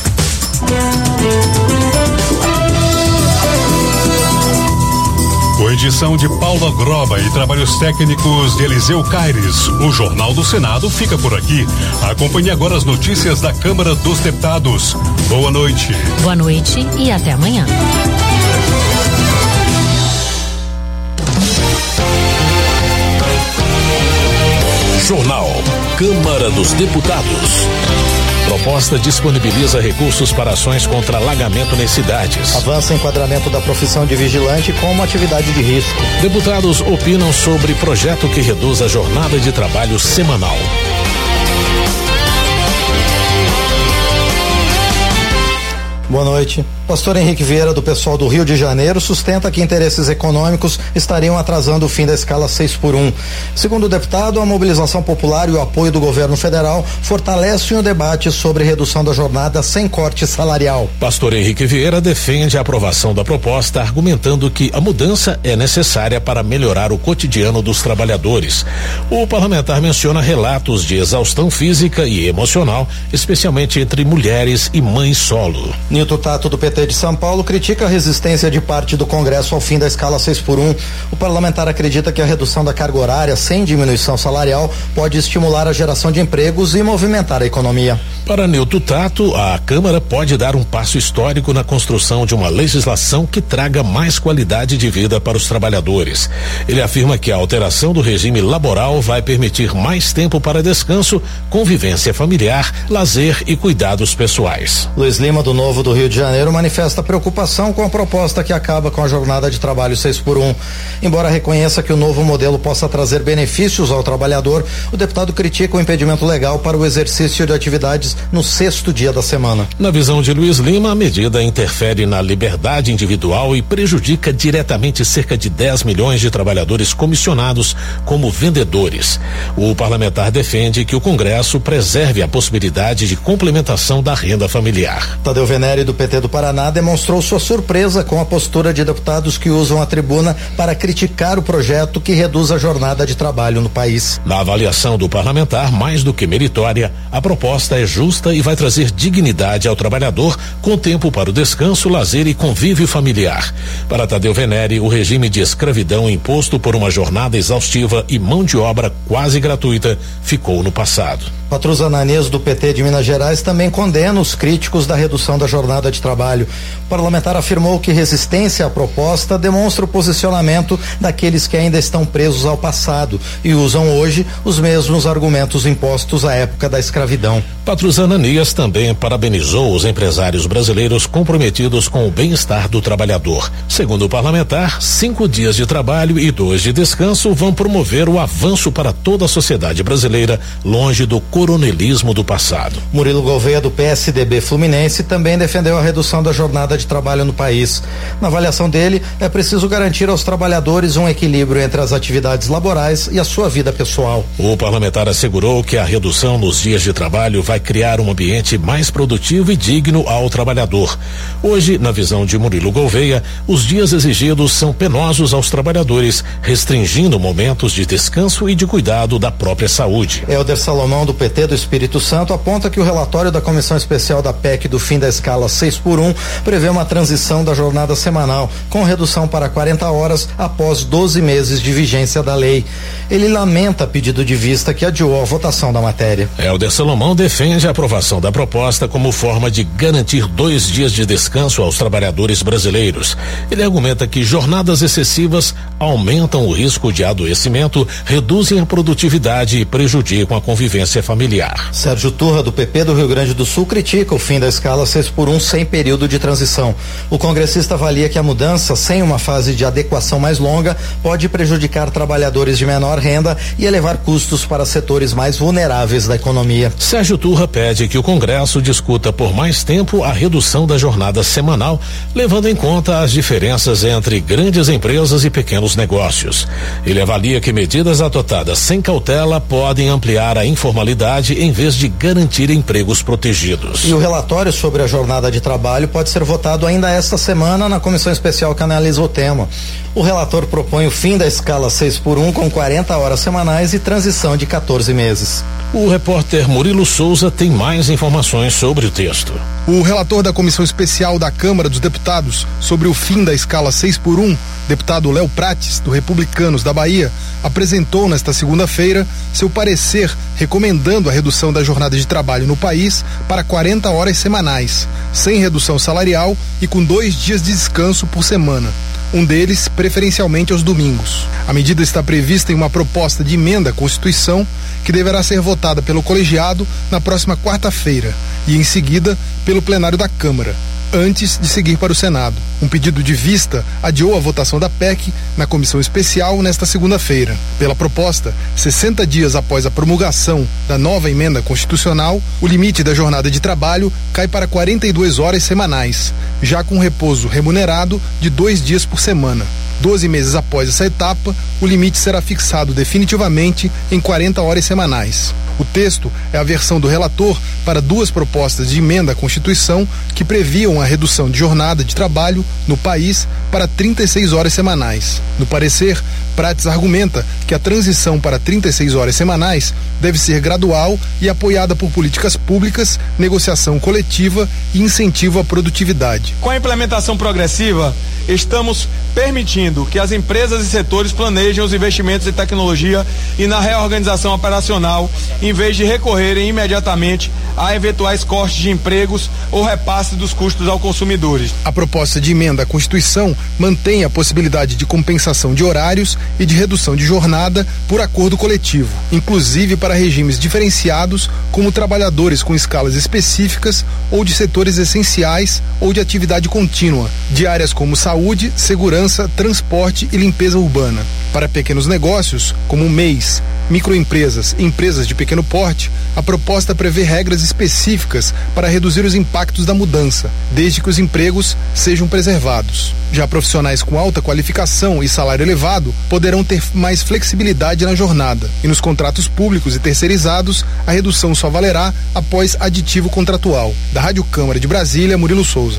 Com edição de Paula Groba e trabalhos técnicos de Eliseu Caires, o Jornal do Senado fica por aqui. Acompanhe agora as notícias da Câmara dos Deputados. Boa noite. Boa noite e até amanhã. Jornal Câmara dos Deputados. Proposta disponibiliza recursos para ações contra alagamento nas cidades. Avança o enquadramento da profissão de vigilante como atividade de risco. Deputados opinam sobre projeto que reduz a jornada de trabalho semanal. Boa noite. Pastor Henrique Vieira, do pessoal do Rio de Janeiro, sustenta que interesses econômicos estariam atrasando o fim da escala 6x1. Segundo o deputado, a mobilização popular e o apoio do governo federal fortalecem o debate sobre redução da jornada sem corte salarial. Pastor Henrique Vieira defende a aprovação da proposta, argumentando que a mudança é necessária para melhorar o cotidiano dos trabalhadores. O parlamentar menciona relatos de exaustão física e emocional, especialmente entre mulheres e mães solo. Nilton Tato, do PT PT de São Paulo critica a resistência de parte do Congresso ao fim da escala 6x1. O parlamentar acredita que a redução da carga horária sem diminuição salarial pode estimular a geração de empregos e movimentar a economia. Para Nilton Tato, a Câmara pode dar um passo histórico na construção de uma legislação que traga mais qualidade de vida para os trabalhadores. Ele afirma que a alteração do regime laboral vai permitir mais tempo para descanso, convivência familiar, lazer e cuidados pessoais. Luiz Lima, do Novo do Rio de Janeiro, manifesta preocupação com a proposta que acaba com a jornada de trabalho 6x1. Embora reconheça que o novo modelo possa trazer benefícios ao trabalhador, o deputado critica o impedimento legal para o exercício de atividades no 6º dia da semana. Na visão de Luiz Lima, a medida interfere na liberdade individual e prejudica diretamente cerca de 10 milhões de trabalhadores comissionados como vendedores. O parlamentar defende que o Congresso preserve a possibilidade de complementação da renda familiar. Tadeu Venere, do PT do Paraná, demonstrou sua surpresa com a postura de deputados que usam a tribuna para criticar o projeto que reduz a jornada de trabalho no país. Na avaliação do parlamentar, mais do que meritória, a proposta é justa e vai trazer dignidade ao trabalhador, com tempo para o descanso, lazer e convívio familiar. Para Tadeu Venere, o regime de escravidão imposto por uma jornada exaustiva e mão de obra quase gratuita ficou no passado. Patrus Ananias, do PT de Minas Gerais, também condena os críticos da redução da jornada de trabalho. O parlamentar afirmou que resistência à proposta demonstra o posicionamento daqueles que ainda estão presos ao passado e usam hoje os mesmos argumentos impostos à época da escravidão. Patrus Ananias também parabenizou os empresários brasileiros comprometidos com o bem-estar do trabalhador. Segundo o parlamentar, 5 dias de trabalho e 2 de descanso vão promover o avanço para toda a sociedade brasileira, longe do coronelismo do passado. Murilo Gouveia, do PSDB Fluminense, também defendeu a redução da jornada de trabalho no país. Na avaliação dele, é preciso garantir aos trabalhadores um equilíbrio entre as atividades laborais e a sua vida pessoal. O parlamentar assegurou que a redução nos dias de trabalho vai criar um ambiente mais produtivo e digno ao trabalhador. Hoje, na visão de Murilo Gouveia, os dias exigidos são penosos aos trabalhadores, restringindo momentos de descanso e de cuidado da própria saúde. Helder Salomão, do PT do Espírito Santo, aponta que o relatório da Comissão Especial da PEC do fim da escala 6x1 prevê uma transição da jornada semanal, com redução para 40 horas após 12 meses de vigência da lei. Ele lamenta pedido de vista que adiou a votação da matéria. Helder Salomão defende a aprovação da proposta como forma de garantir 2 dias de descanso aos trabalhadores brasileiros. Ele argumenta que jornadas excessivas aumentam o risco de adoecimento, reduzem a produtividade e prejudicam a convivência familiar. Sérgio Turra, do PP do Rio Grande do Sul, critica o fim da escala 6x1 sem período de transição. O congressista avalia que a mudança, sem uma fase de adequação mais longa, pode prejudicar trabalhadores de menor renda e elevar custos para setores mais vulneráveis da economia. Sérgio Turra pede que o Congresso discuta por mais tempo a redução da jornada semanal, levando em conta as diferenças entre grandes empresas e pequenos negócios. Ele avalia que medidas adotadas sem cautela podem ampliar a informalidade em vez de garantir empregos protegidos. E o relatório sobre a jornada de trabalho pode ser votado ainda esta semana na comissão especial que analisa o tema. O relator propõe o fim da escala 6x1 com 40 horas semanais e transição de 14 meses. O repórter Murilo Souza tem mais informações sobre o texto. O relator da Comissão Especial da Câmara dos Deputados sobre o fim da escala 6x1, deputado Léo Prates, do Republicanos da Bahia, apresentou nesta segunda-feira seu parecer recomendando a redução da jornada de trabalho no país para 40 horas semanais, sem redução salarial e com 2 dias de descanso por semana. Um deles preferencialmente aos domingos. A medida está prevista em uma proposta de emenda à Constituição que deverá ser votada pelo colegiado na próxima quarta-feira e em seguida pelo plenário da Câmara, antes de seguir para o Senado. Um pedido de vista adiou a votação da PEC na comissão especial nesta segunda-feira. Pela proposta, 60 dias após a promulgação da nova emenda constitucional, o limite da jornada de trabalho cai para 42 horas semanais, já com repouso remunerado de 2 dias por semana. 12 meses após essa etapa, o limite será fixado definitivamente em 40 horas semanais. O texto é a versão do relator para 2 propostas de emenda à Constituição que previam a redução de jornada de trabalho no país para 36 horas semanais. No parecer, Prates argumenta que a transição para 36 horas semanais deve ser gradual e apoiada por políticas públicas, negociação coletiva e incentivo à produtividade. Com a implementação progressiva, estamos permitindo que as empresas e setores planejem os investimentos em tecnologia e na reorganização operacional, em vez de recorrerem imediatamente a eventuais cortes de empregos ou repasse dos custos aos consumidores. A proposta de emenda à Constituição mantém a possibilidade de compensação de horários e de redução de jornada por acordo coletivo, inclusive para regimes diferenciados, como trabalhadores com escalas específicas ou de setores essenciais ou de atividade contínua, de áreas como saúde, segurança, transporte e limpeza urbana. Para pequenos negócios, como MEIs, microempresas e empresas de pequeno porte, a proposta prevê regras específicas para reduzir os impactos da mudança, desde que os empregos sejam preservados. Já profissionais com alta qualificação e salário elevado poderão ter mais flexibilidade na jornada, e nos contratos públicos e terceirizados, a redução só valerá após aditivo contratual. Da Rádio Câmara de Brasília, Murilo Souza.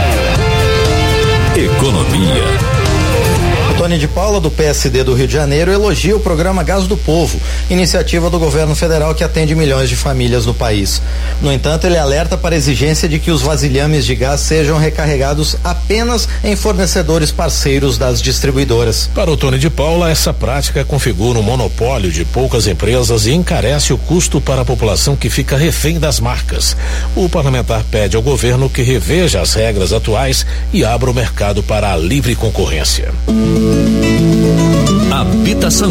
Economia. Tony de Paula, do PSD do Rio de Janeiro, elogia o programa Gás do Povo, iniciativa do governo federal que atende milhões de famílias no país. No entanto, ele alerta para a exigência de que os vasilhames de gás sejam recarregados apenas em fornecedores parceiros das distribuidoras. Para o Tony de Paula, essa prática configura um monopólio de poucas empresas e encarece o custo para a população que fica refém das marcas. O parlamentar pede ao governo que reveja as regras atuais e abra o mercado para a livre concorrência. Habitação.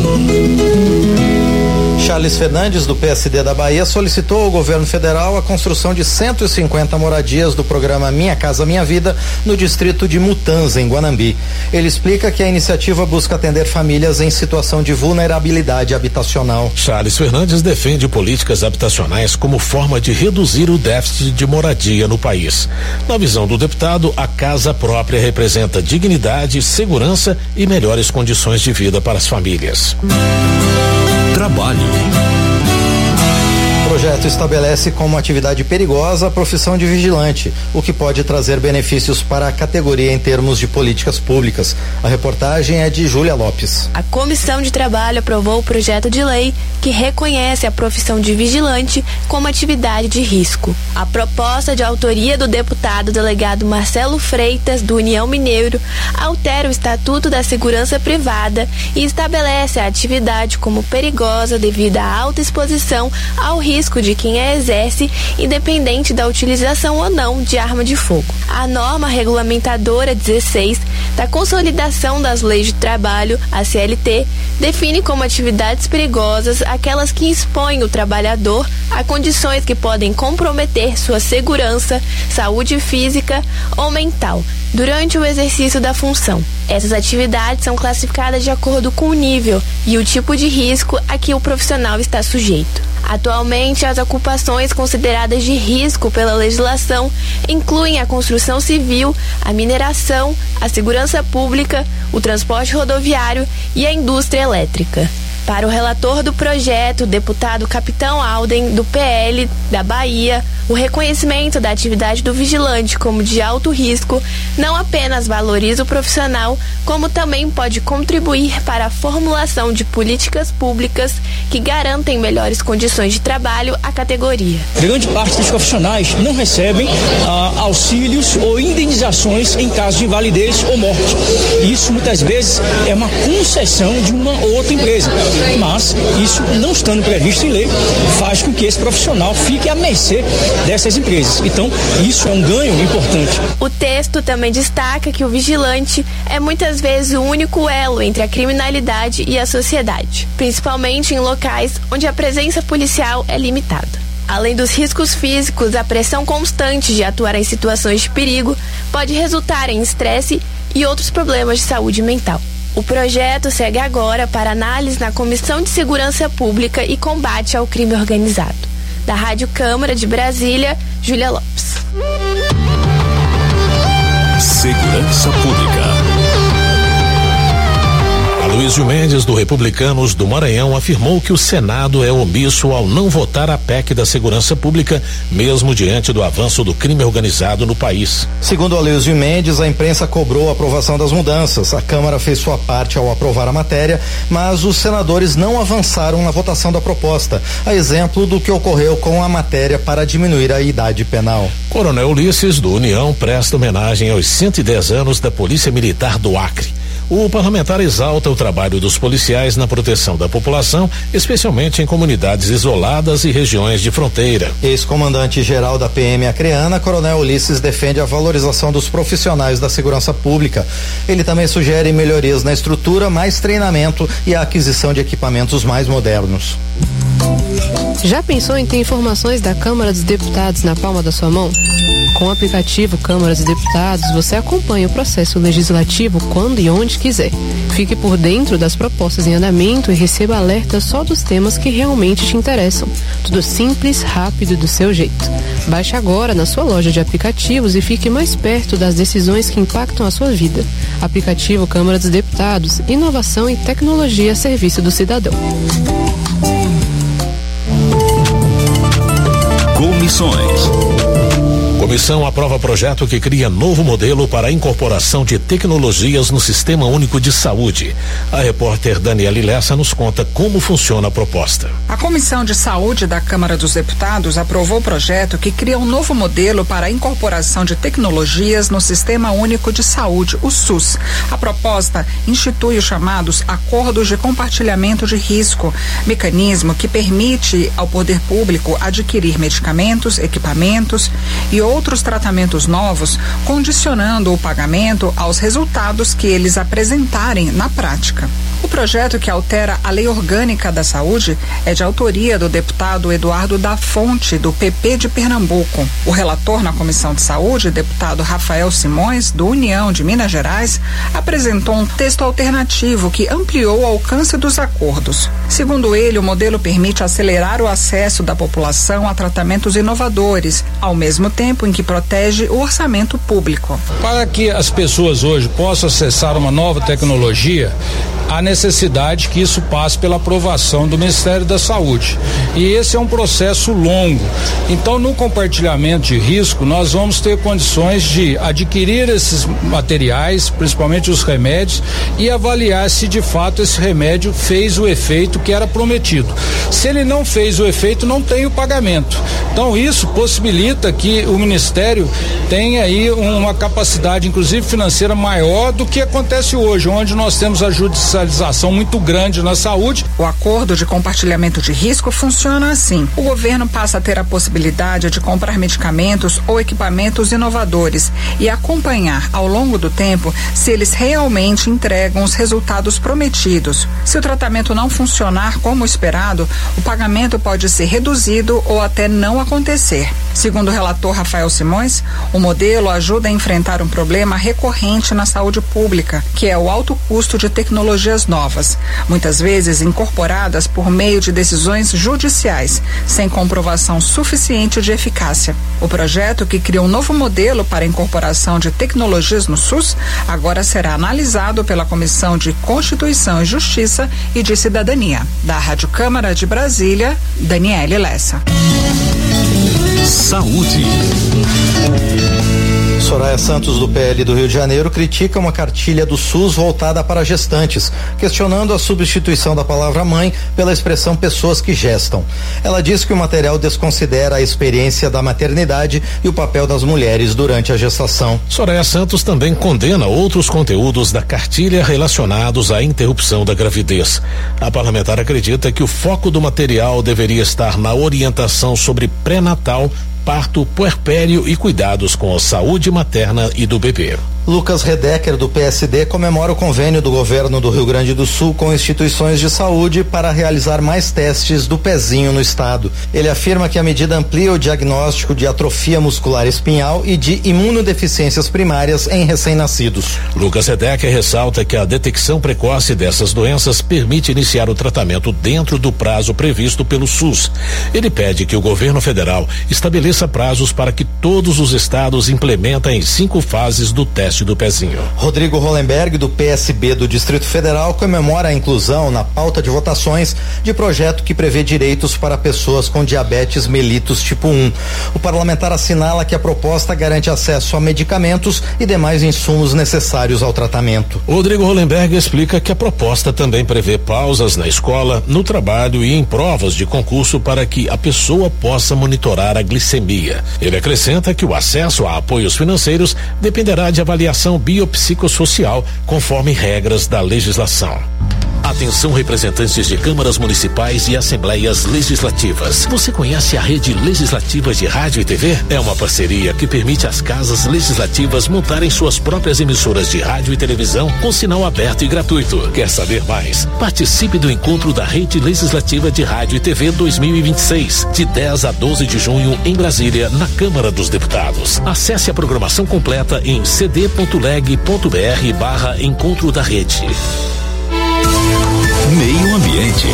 Charles Fernandes, do PSD da Bahia, solicitou ao governo federal a construção de 150 moradias do programa Minha Casa Minha Vida no distrito de Mutanza, em Guanambi. Ele explica que a iniciativa busca atender famílias em situação de vulnerabilidade habitacional. Charles Fernandes defende políticas habitacionais como forma de reduzir o déficit de moradia no país. Na visão do deputado, a casa própria representa dignidade, segurança e melhores condições de vida para as famílias. Trabalho. O projeto estabelece como atividade perigosa a profissão de vigilante, o que pode trazer benefícios para a categoria em termos de políticas públicas. A reportagem é de Júlia Lopes. A Comissão de Trabalho aprovou o projeto de lei que reconhece a profissão de vigilante como atividade de risco. A proposta, de autoria do deputado delegado Marcelo Freitas, do União Mineiro, altera o Estatuto da Segurança Privada e estabelece a atividade como perigosa devido à alta exposição ao risco de quem a exerce, independente da utilização ou não de arma de fogo. A norma regulamentadora 16 da Consolidação das Leis de Trabalho, a CLT, define como atividades perigosas aquelas que expõem o trabalhador a condições que podem comprometer sua segurança, saúde física ou mental durante o exercício da função. Essas atividades são classificadas de acordo com o nível e o tipo de risco a que o profissional está sujeito. Atualmente, as ocupações consideradas de risco pela legislação incluem a construção civil, a mineração, a segurança pública, o transporte rodoviário e a indústria elétrica. Para o relator do projeto, o deputado Capitão Alden, do PL da Bahia, o reconhecimento da atividade do vigilante como de alto risco não apenas valoriza o profissional, como também pode contribuir para a formulação de políticas públicas que garantem melhores condições de trabalho à categoria. Grande parte dos profissionais não recebem auxílios ou indenizações em caso de invalidez ou morte. Isso muitas vezes é uma concessão de uma outra empresa. Mas isso, não estando previsto em lei, faz com que esse profissional fique à mercê dessas empresas. Então, isso é um ganho importante. O texto também destaca que o vigilante é muitas vezes o único elo entre a criminalidade e a sociedade, principalmente em locais onde a presença policial é limitada. Além dos riscos físicos, a pressão constante de atuar em situações de perigo pode resultar em estresse e outros problemas de saúde mental. O projeto segue agora para análise na Comissão de Segurança Pública e Combate ao Crime Organizado. Da Rádio Câmara de Brasília, Júlia Lopes. Segurança Pública. Aloysio Mendes, do Republicanos do Maranhão, afirmou que o Senado é omisso ao não votar a PEC da segurança pública, mesmo diante do avanço do crime organizado no país. Segundo Aloysio Mendes, a imprensa cobrou a aprovação das mudanças. A Câmara fez sua parte ao aprovar a matéria, mas os senadores não avançaram na votação da proposta, a exemplo do que ocorreu com a matéria para diminuir a idade penal. Coronel Ulisses, do União, presta homenagem aos 110 anos da Polícia Militar do Acre. O parlamentar exalta o trabalho dos policiais na proteção da população, especialmente em comunidades isoladas e regiões de fronteira. Ex-comandante-geral da PM acreana, Coronel Ulisses defende a valorização dos profissionais da segurança pública. Ele também sugere melhorias na estrutura, mais treinamento e a aquisição de equipamentos mais modernos. Já pensou em ter informações da Câmara dos Deputados na palma da sua mão? Com o aplicativo Câmara dos Deputados, você acompanha o processo legislativo quando e onde quiser. Fique por dentro das propostas em andamento e receba alertas só dos temas que realmente te interessam. Tudo simples, rápido e do seu jeito. Baixe agora na sua loja de aplicativos e fique mais perto das decisões que impactam a sua vida. Aplicativo Câmara dos Deputados, inovação e tecnologia a serviço do cidadão. Comissões. Comissão aprova projeto que cria novo modelo para a incorporação de tecnologias no Sistema Único de Saúde. A repórter Daniele Lessa nos conta como funciona a proposta. A Comissão de Saúde da Câmara dos Deputados aprovou o projeto que cria um novo modelo para a incorporação de tecnologias no Sistema Único de Saúde, o SUS. A proposta institui os chamados acordos de compartilhamento de risco, mecanismo que permite ao poder público adquirir medicamentos, equipamentos e outros tratamentos novos, condicionando o pagamento aos resultados que eles apresentarem na prática. O projeto, que altera a Lei Orgânica da Saúde, é de autoria do deputado Eduardo da Fonte, do PP de Pernambuco. O relator na Comissão de Saúde, deputado Rafael Simões, do União de Minas Gerais, apresentou um texto alternativo que ampliou o alcance dos acordos. Segundo ele, o modelo permite acelerar o acesso da população a tratamentos inovadores, ao mesmo tempo em que protege o orçamento público. Para que as pessoas hoje possam acessar uma nova tecnologia, há necessidade que isso passe pela aprovação do Ministério da Saúde. E esse é um processo longo. Então, no compartilhamento de risco, nós vamos ter condições de adquirir esses materiais, principalmente os remédios, e avaliar se de fato esse remédio fez o efeito que era prometido. Se ele não fez o efeito, não tem o pagamento. Então, isso possibilita que o Ministério tenha aí uma capacidade, inclusive financeira, maior do que acontece hoje, onde nós temos a judicialização muito grande na saúde. O acordo de compartilhamento de risco funciona assim: o governo passa a ter a possibilidade de comprar medicamentos ou equipamentos inovadores e acompanhar ao longo do tempo se eles realmente entregam os resultados prometidos. Se o tratamento não funcionar como esperado, o pagamento pode ser reduzido ou até não acontecer. Segundo o relator Rafael Simões, o modelo ajuda a enfrentar um problema recorrente na saúde pública, que é o alto custo de tecnologias novas, muitas vezes incorporadas por meio de decisões judiciais, sem comprovação suficiente de eficácia. O projeto, que cria um novo modelo para a incorporação de tecnologias no SUS, agora será analisado pela Comissão de Constituição e Justiça e de Cidadania. Da Rádio Câmara de Brasília, Daniele Lessa. Saúde. Soraya Santos, do PL do Rio de Janeiro, critica uma cartilha do SUS voltada para gestantes, questionando a substituição da palavra mãe pela expressão pessoas que gestam. Ela diz que o material desconsidera a experiência da maternidade e o papel das mulheres durante a gestação. Soraya Santos também condena outros conteúdos da cartilha relacionados à interrupção da gravidez. A parlamentar acredita que o foco do material deveria estar na orientação sobre pré-natal, parto, puerpério e cuidados com a saúde materna e do bebê. Lucas Redecker, do PSD, comemora o convênio do governo do Rio Grande do Sul com instituições de saúde para realizar mais testes do pezinho no estado. Ele afirma que a medida amplia o diagnóstico de atrofia muscular espinhal e de imunodeficiências primárias em recém-nascidos. Lucas Redecker ressalta que a detecção precoce dessas doenças permite iniciar o tratamento dentro do prazo previsto pelo SUS. Ele pede que o governo federal estabeleça prazos para que todos os estados implementem em 5 fases do teste teste do pezinho. Rodrigo Hollenberg, do PSB do Distrito Federal, comemora a inclusão na pauta de votações de projeto que prevê direitos para pessoas com diabetes mellitus tipo 1. O parlamentar assinala que a proposta garante acesso a medicamentos e demais insumos necessários ao tratamento. Rodrigo Hollenberg explica que a proposta também prevê pausas na escola, no trabalho e em provas de concurso para que a pessoa possa monitorar a glicemia. Ele acrescenta que o acesso a apoios financeiros dependerá de avaliação biopsicossocial, conforme regras da legislação. Atenção, representantes de câmaras municipais e assembleias legislativas. Você conhece a Rede Legislativa de Rádio e TV? É uma parceria que permite às casas legislativas montarem suas próprias emissoras de rádio e televisão com sinal aberto e gratuito. Quer saber mais? Participe do encontro da Rede Legislativa de Rádio e TV 2026, de 10 a 12 de junho em Brasília, na Câmara dos Deputados. Acesse a programação completa em cd.leg.br/encontro da rede. Meio Ambiente.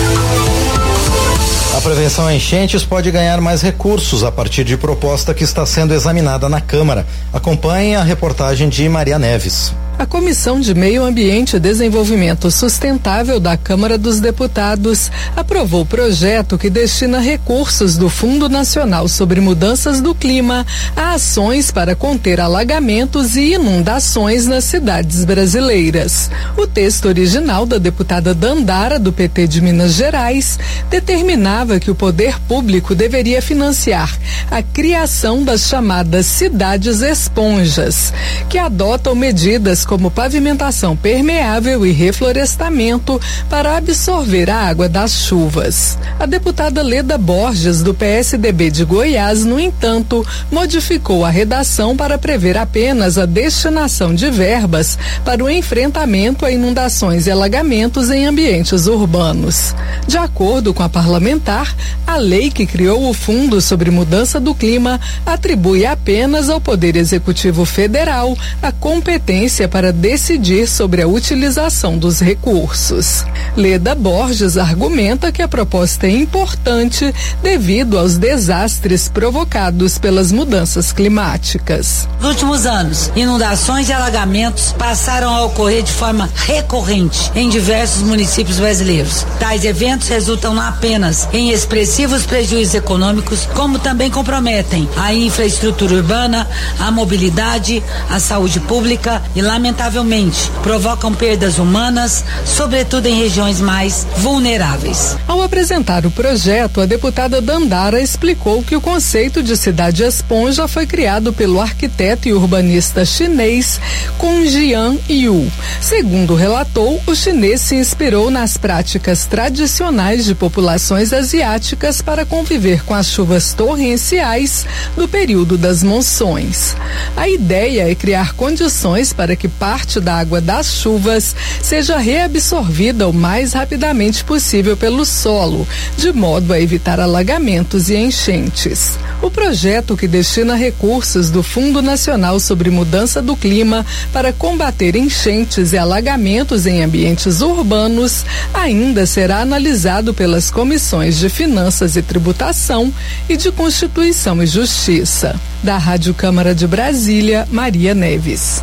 A prevenção a enchentes pode ganhar mais recursos a partir de proposta que está sendo examinada na Câmara. Acompanhe a reportagem de Maria Neves. A Comissão de Meio Ambiente e Desenvolvimento Sustentável da Câmara dos Deputados aprovou o projeto que destina recursos do Fundo Nacional sobre Mudanças do Clima a ações para conter alagamentos e inundações nas cidades brasileiras. O texto original da deputada Dandara, do PT de Minas Gerais, determinava que o poder público deveria financiar a criação das chamadas cidades esponjas, que adotam medidas como pavimentação permeável e reflorestamento para absorver a água das chuvas. A deputada Leda Borges, do PSDB de Goiás, no entanto, modificou a redação para prever apenas a destinação de verbas para o enfrentamento a inundações e alagamentos em ambientes urbanos. De acordo com a parlamentar, a lei que criou o Fundo sobre Mudança do Clima atribui apenas ao Poder Executivo Federal a competência para decidir sobre a utilização dos recursos. Leda Borges argumenta que a proposta é importante devido aos desastres provocados pelas mudanças climáticas. Nos últimos anos, inundações e alagamentos passaram a ocorrer de forma recorrente em diversos municípios brasileiros. Tais eventos resultam não apenas em expressivos prejuízos econômicos, como também comprometem a infraestrutura urbana, a mobilidade, a saúde pública e, lamentavelmente, provocam perdas humanas, sobretudo em regiões mais vulneráveis. Ao apresentar o projeto, a deputada Dandara explicou que o conceito de cidade esponja foi criado pelo arquiteto e urbanista chinês Kun Jian Yu. Segundo relatou, o chinês se inspirou nas práticas tradicionais de populações asiáticas para conviver com as chuvas torrenciais do período das monções. A ideia é criar condições para que parte da água das chuvas seja reabsorvida o mais rapidamente possível pelo solo, de modo a evitar alagamentos e enchentes. O projeto, que destina recursos do Fundo Nacional sobre Mudança do Clima para combater enchentes e alagamentos em ambientes urbanos, ainda será analisado pelas comissões de Finanças e Tributação e de Constituição e Justiça. Da Rádio Câmara de Brasília, Maria Neves.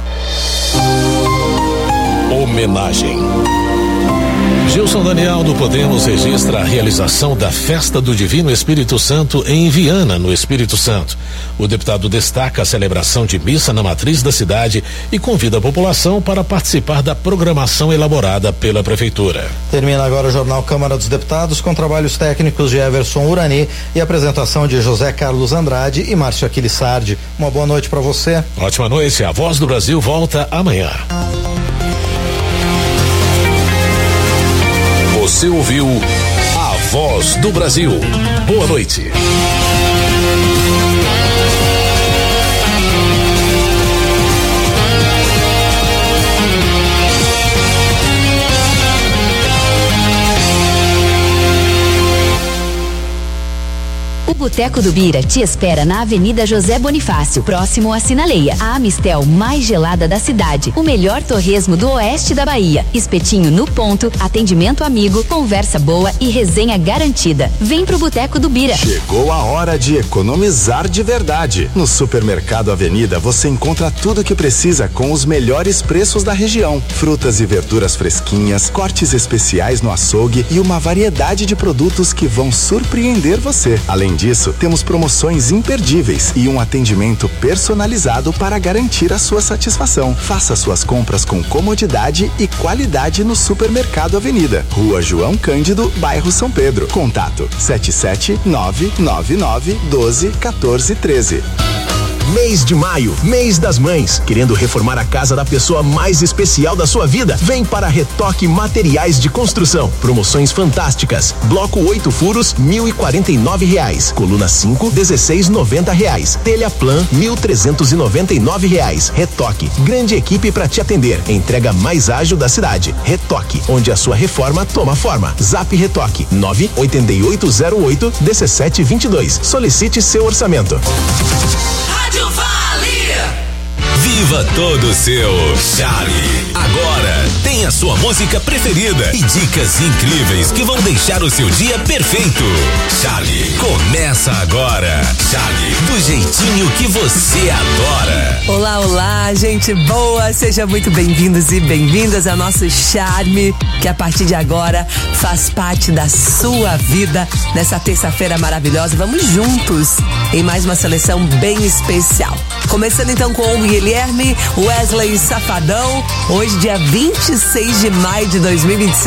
Homenagem. Gilson Daniel do Podemos registra a realização da Festa do Divino Espírito Santo em Viana, no Espírito Santo. O deputado destaca a celebração de missa na matriz da cidade e convida a população para participar da programação elaborada pela Prefeitura. Termina agora o Jornal Câmara dos Deputados com trabalhos técnicos de Everson Urani e apresentação de José Carlos Andrade e Márcio Aquiles Sardi. Uma boa noite para você. Ótima noite. A Voz do Brasil volta amanhã. Você ouviu A Voz do Brasil. Boa noite. O Boteco do Bira te espera na Avenida José Bonifácio, próximo à Sinaleia. A Amistel mais gelada da cidade. O melhor torresmo do oeste da Bahia. Espetinho no ponto, atendimento amigo, conversa boa e resenha garantida. Vem pro Boteco do Bira. Chegou a hora de economizar de verdade. No Supermercado Avenida você encontra tudo o que precisa com os melhores preços da região. Frutas e verduras fresquinhas, cortes especiais no açougue e uma variedade de produtos que vão surpreender você. Além disso, temos promoções imperdíveis e um atendimento personalizado para garantir a sua satisfação. Faça suas compras com comodidade e qualidade no Supermercado Avenida, Rua João Cândido, bairro São Pedro. Contato 77999121413. Mês de maio, mês das mães. Querendo reformar a casa da pessoa mais especial da sua vida? Vem para Retoque Materiais de Construção. Promoções fantásticas. Bloco 8 furos, R$1.049. Coluna 5, R$16,90. Telha Plan, R$1.399. Retoque, grande equipe para te atender. Entrega mais ágil da cidade. Retoque, onde a sua reforma toma forma. Zap Retoque, 98808-1722. Solicite seu orçamento. Viva todo seu Charlie. Agora tem a sua música preferida e dicas incríveis que vão deixar o seu dia perfeito. Charlie, começa agora. Charlie, do jeitinho que você adora. Olá, olá, gente boa. Sejam muito bem-vindos e bem-vindas ao nosso Charme, que a partir de agora faz parte da sua vida nessa terça-feira maravilhosa. Vamos juntos em mais uma seleção bem especial. Começando então com o Guilherme Wesley Safadão, hoje dia 26 de maio de 2026.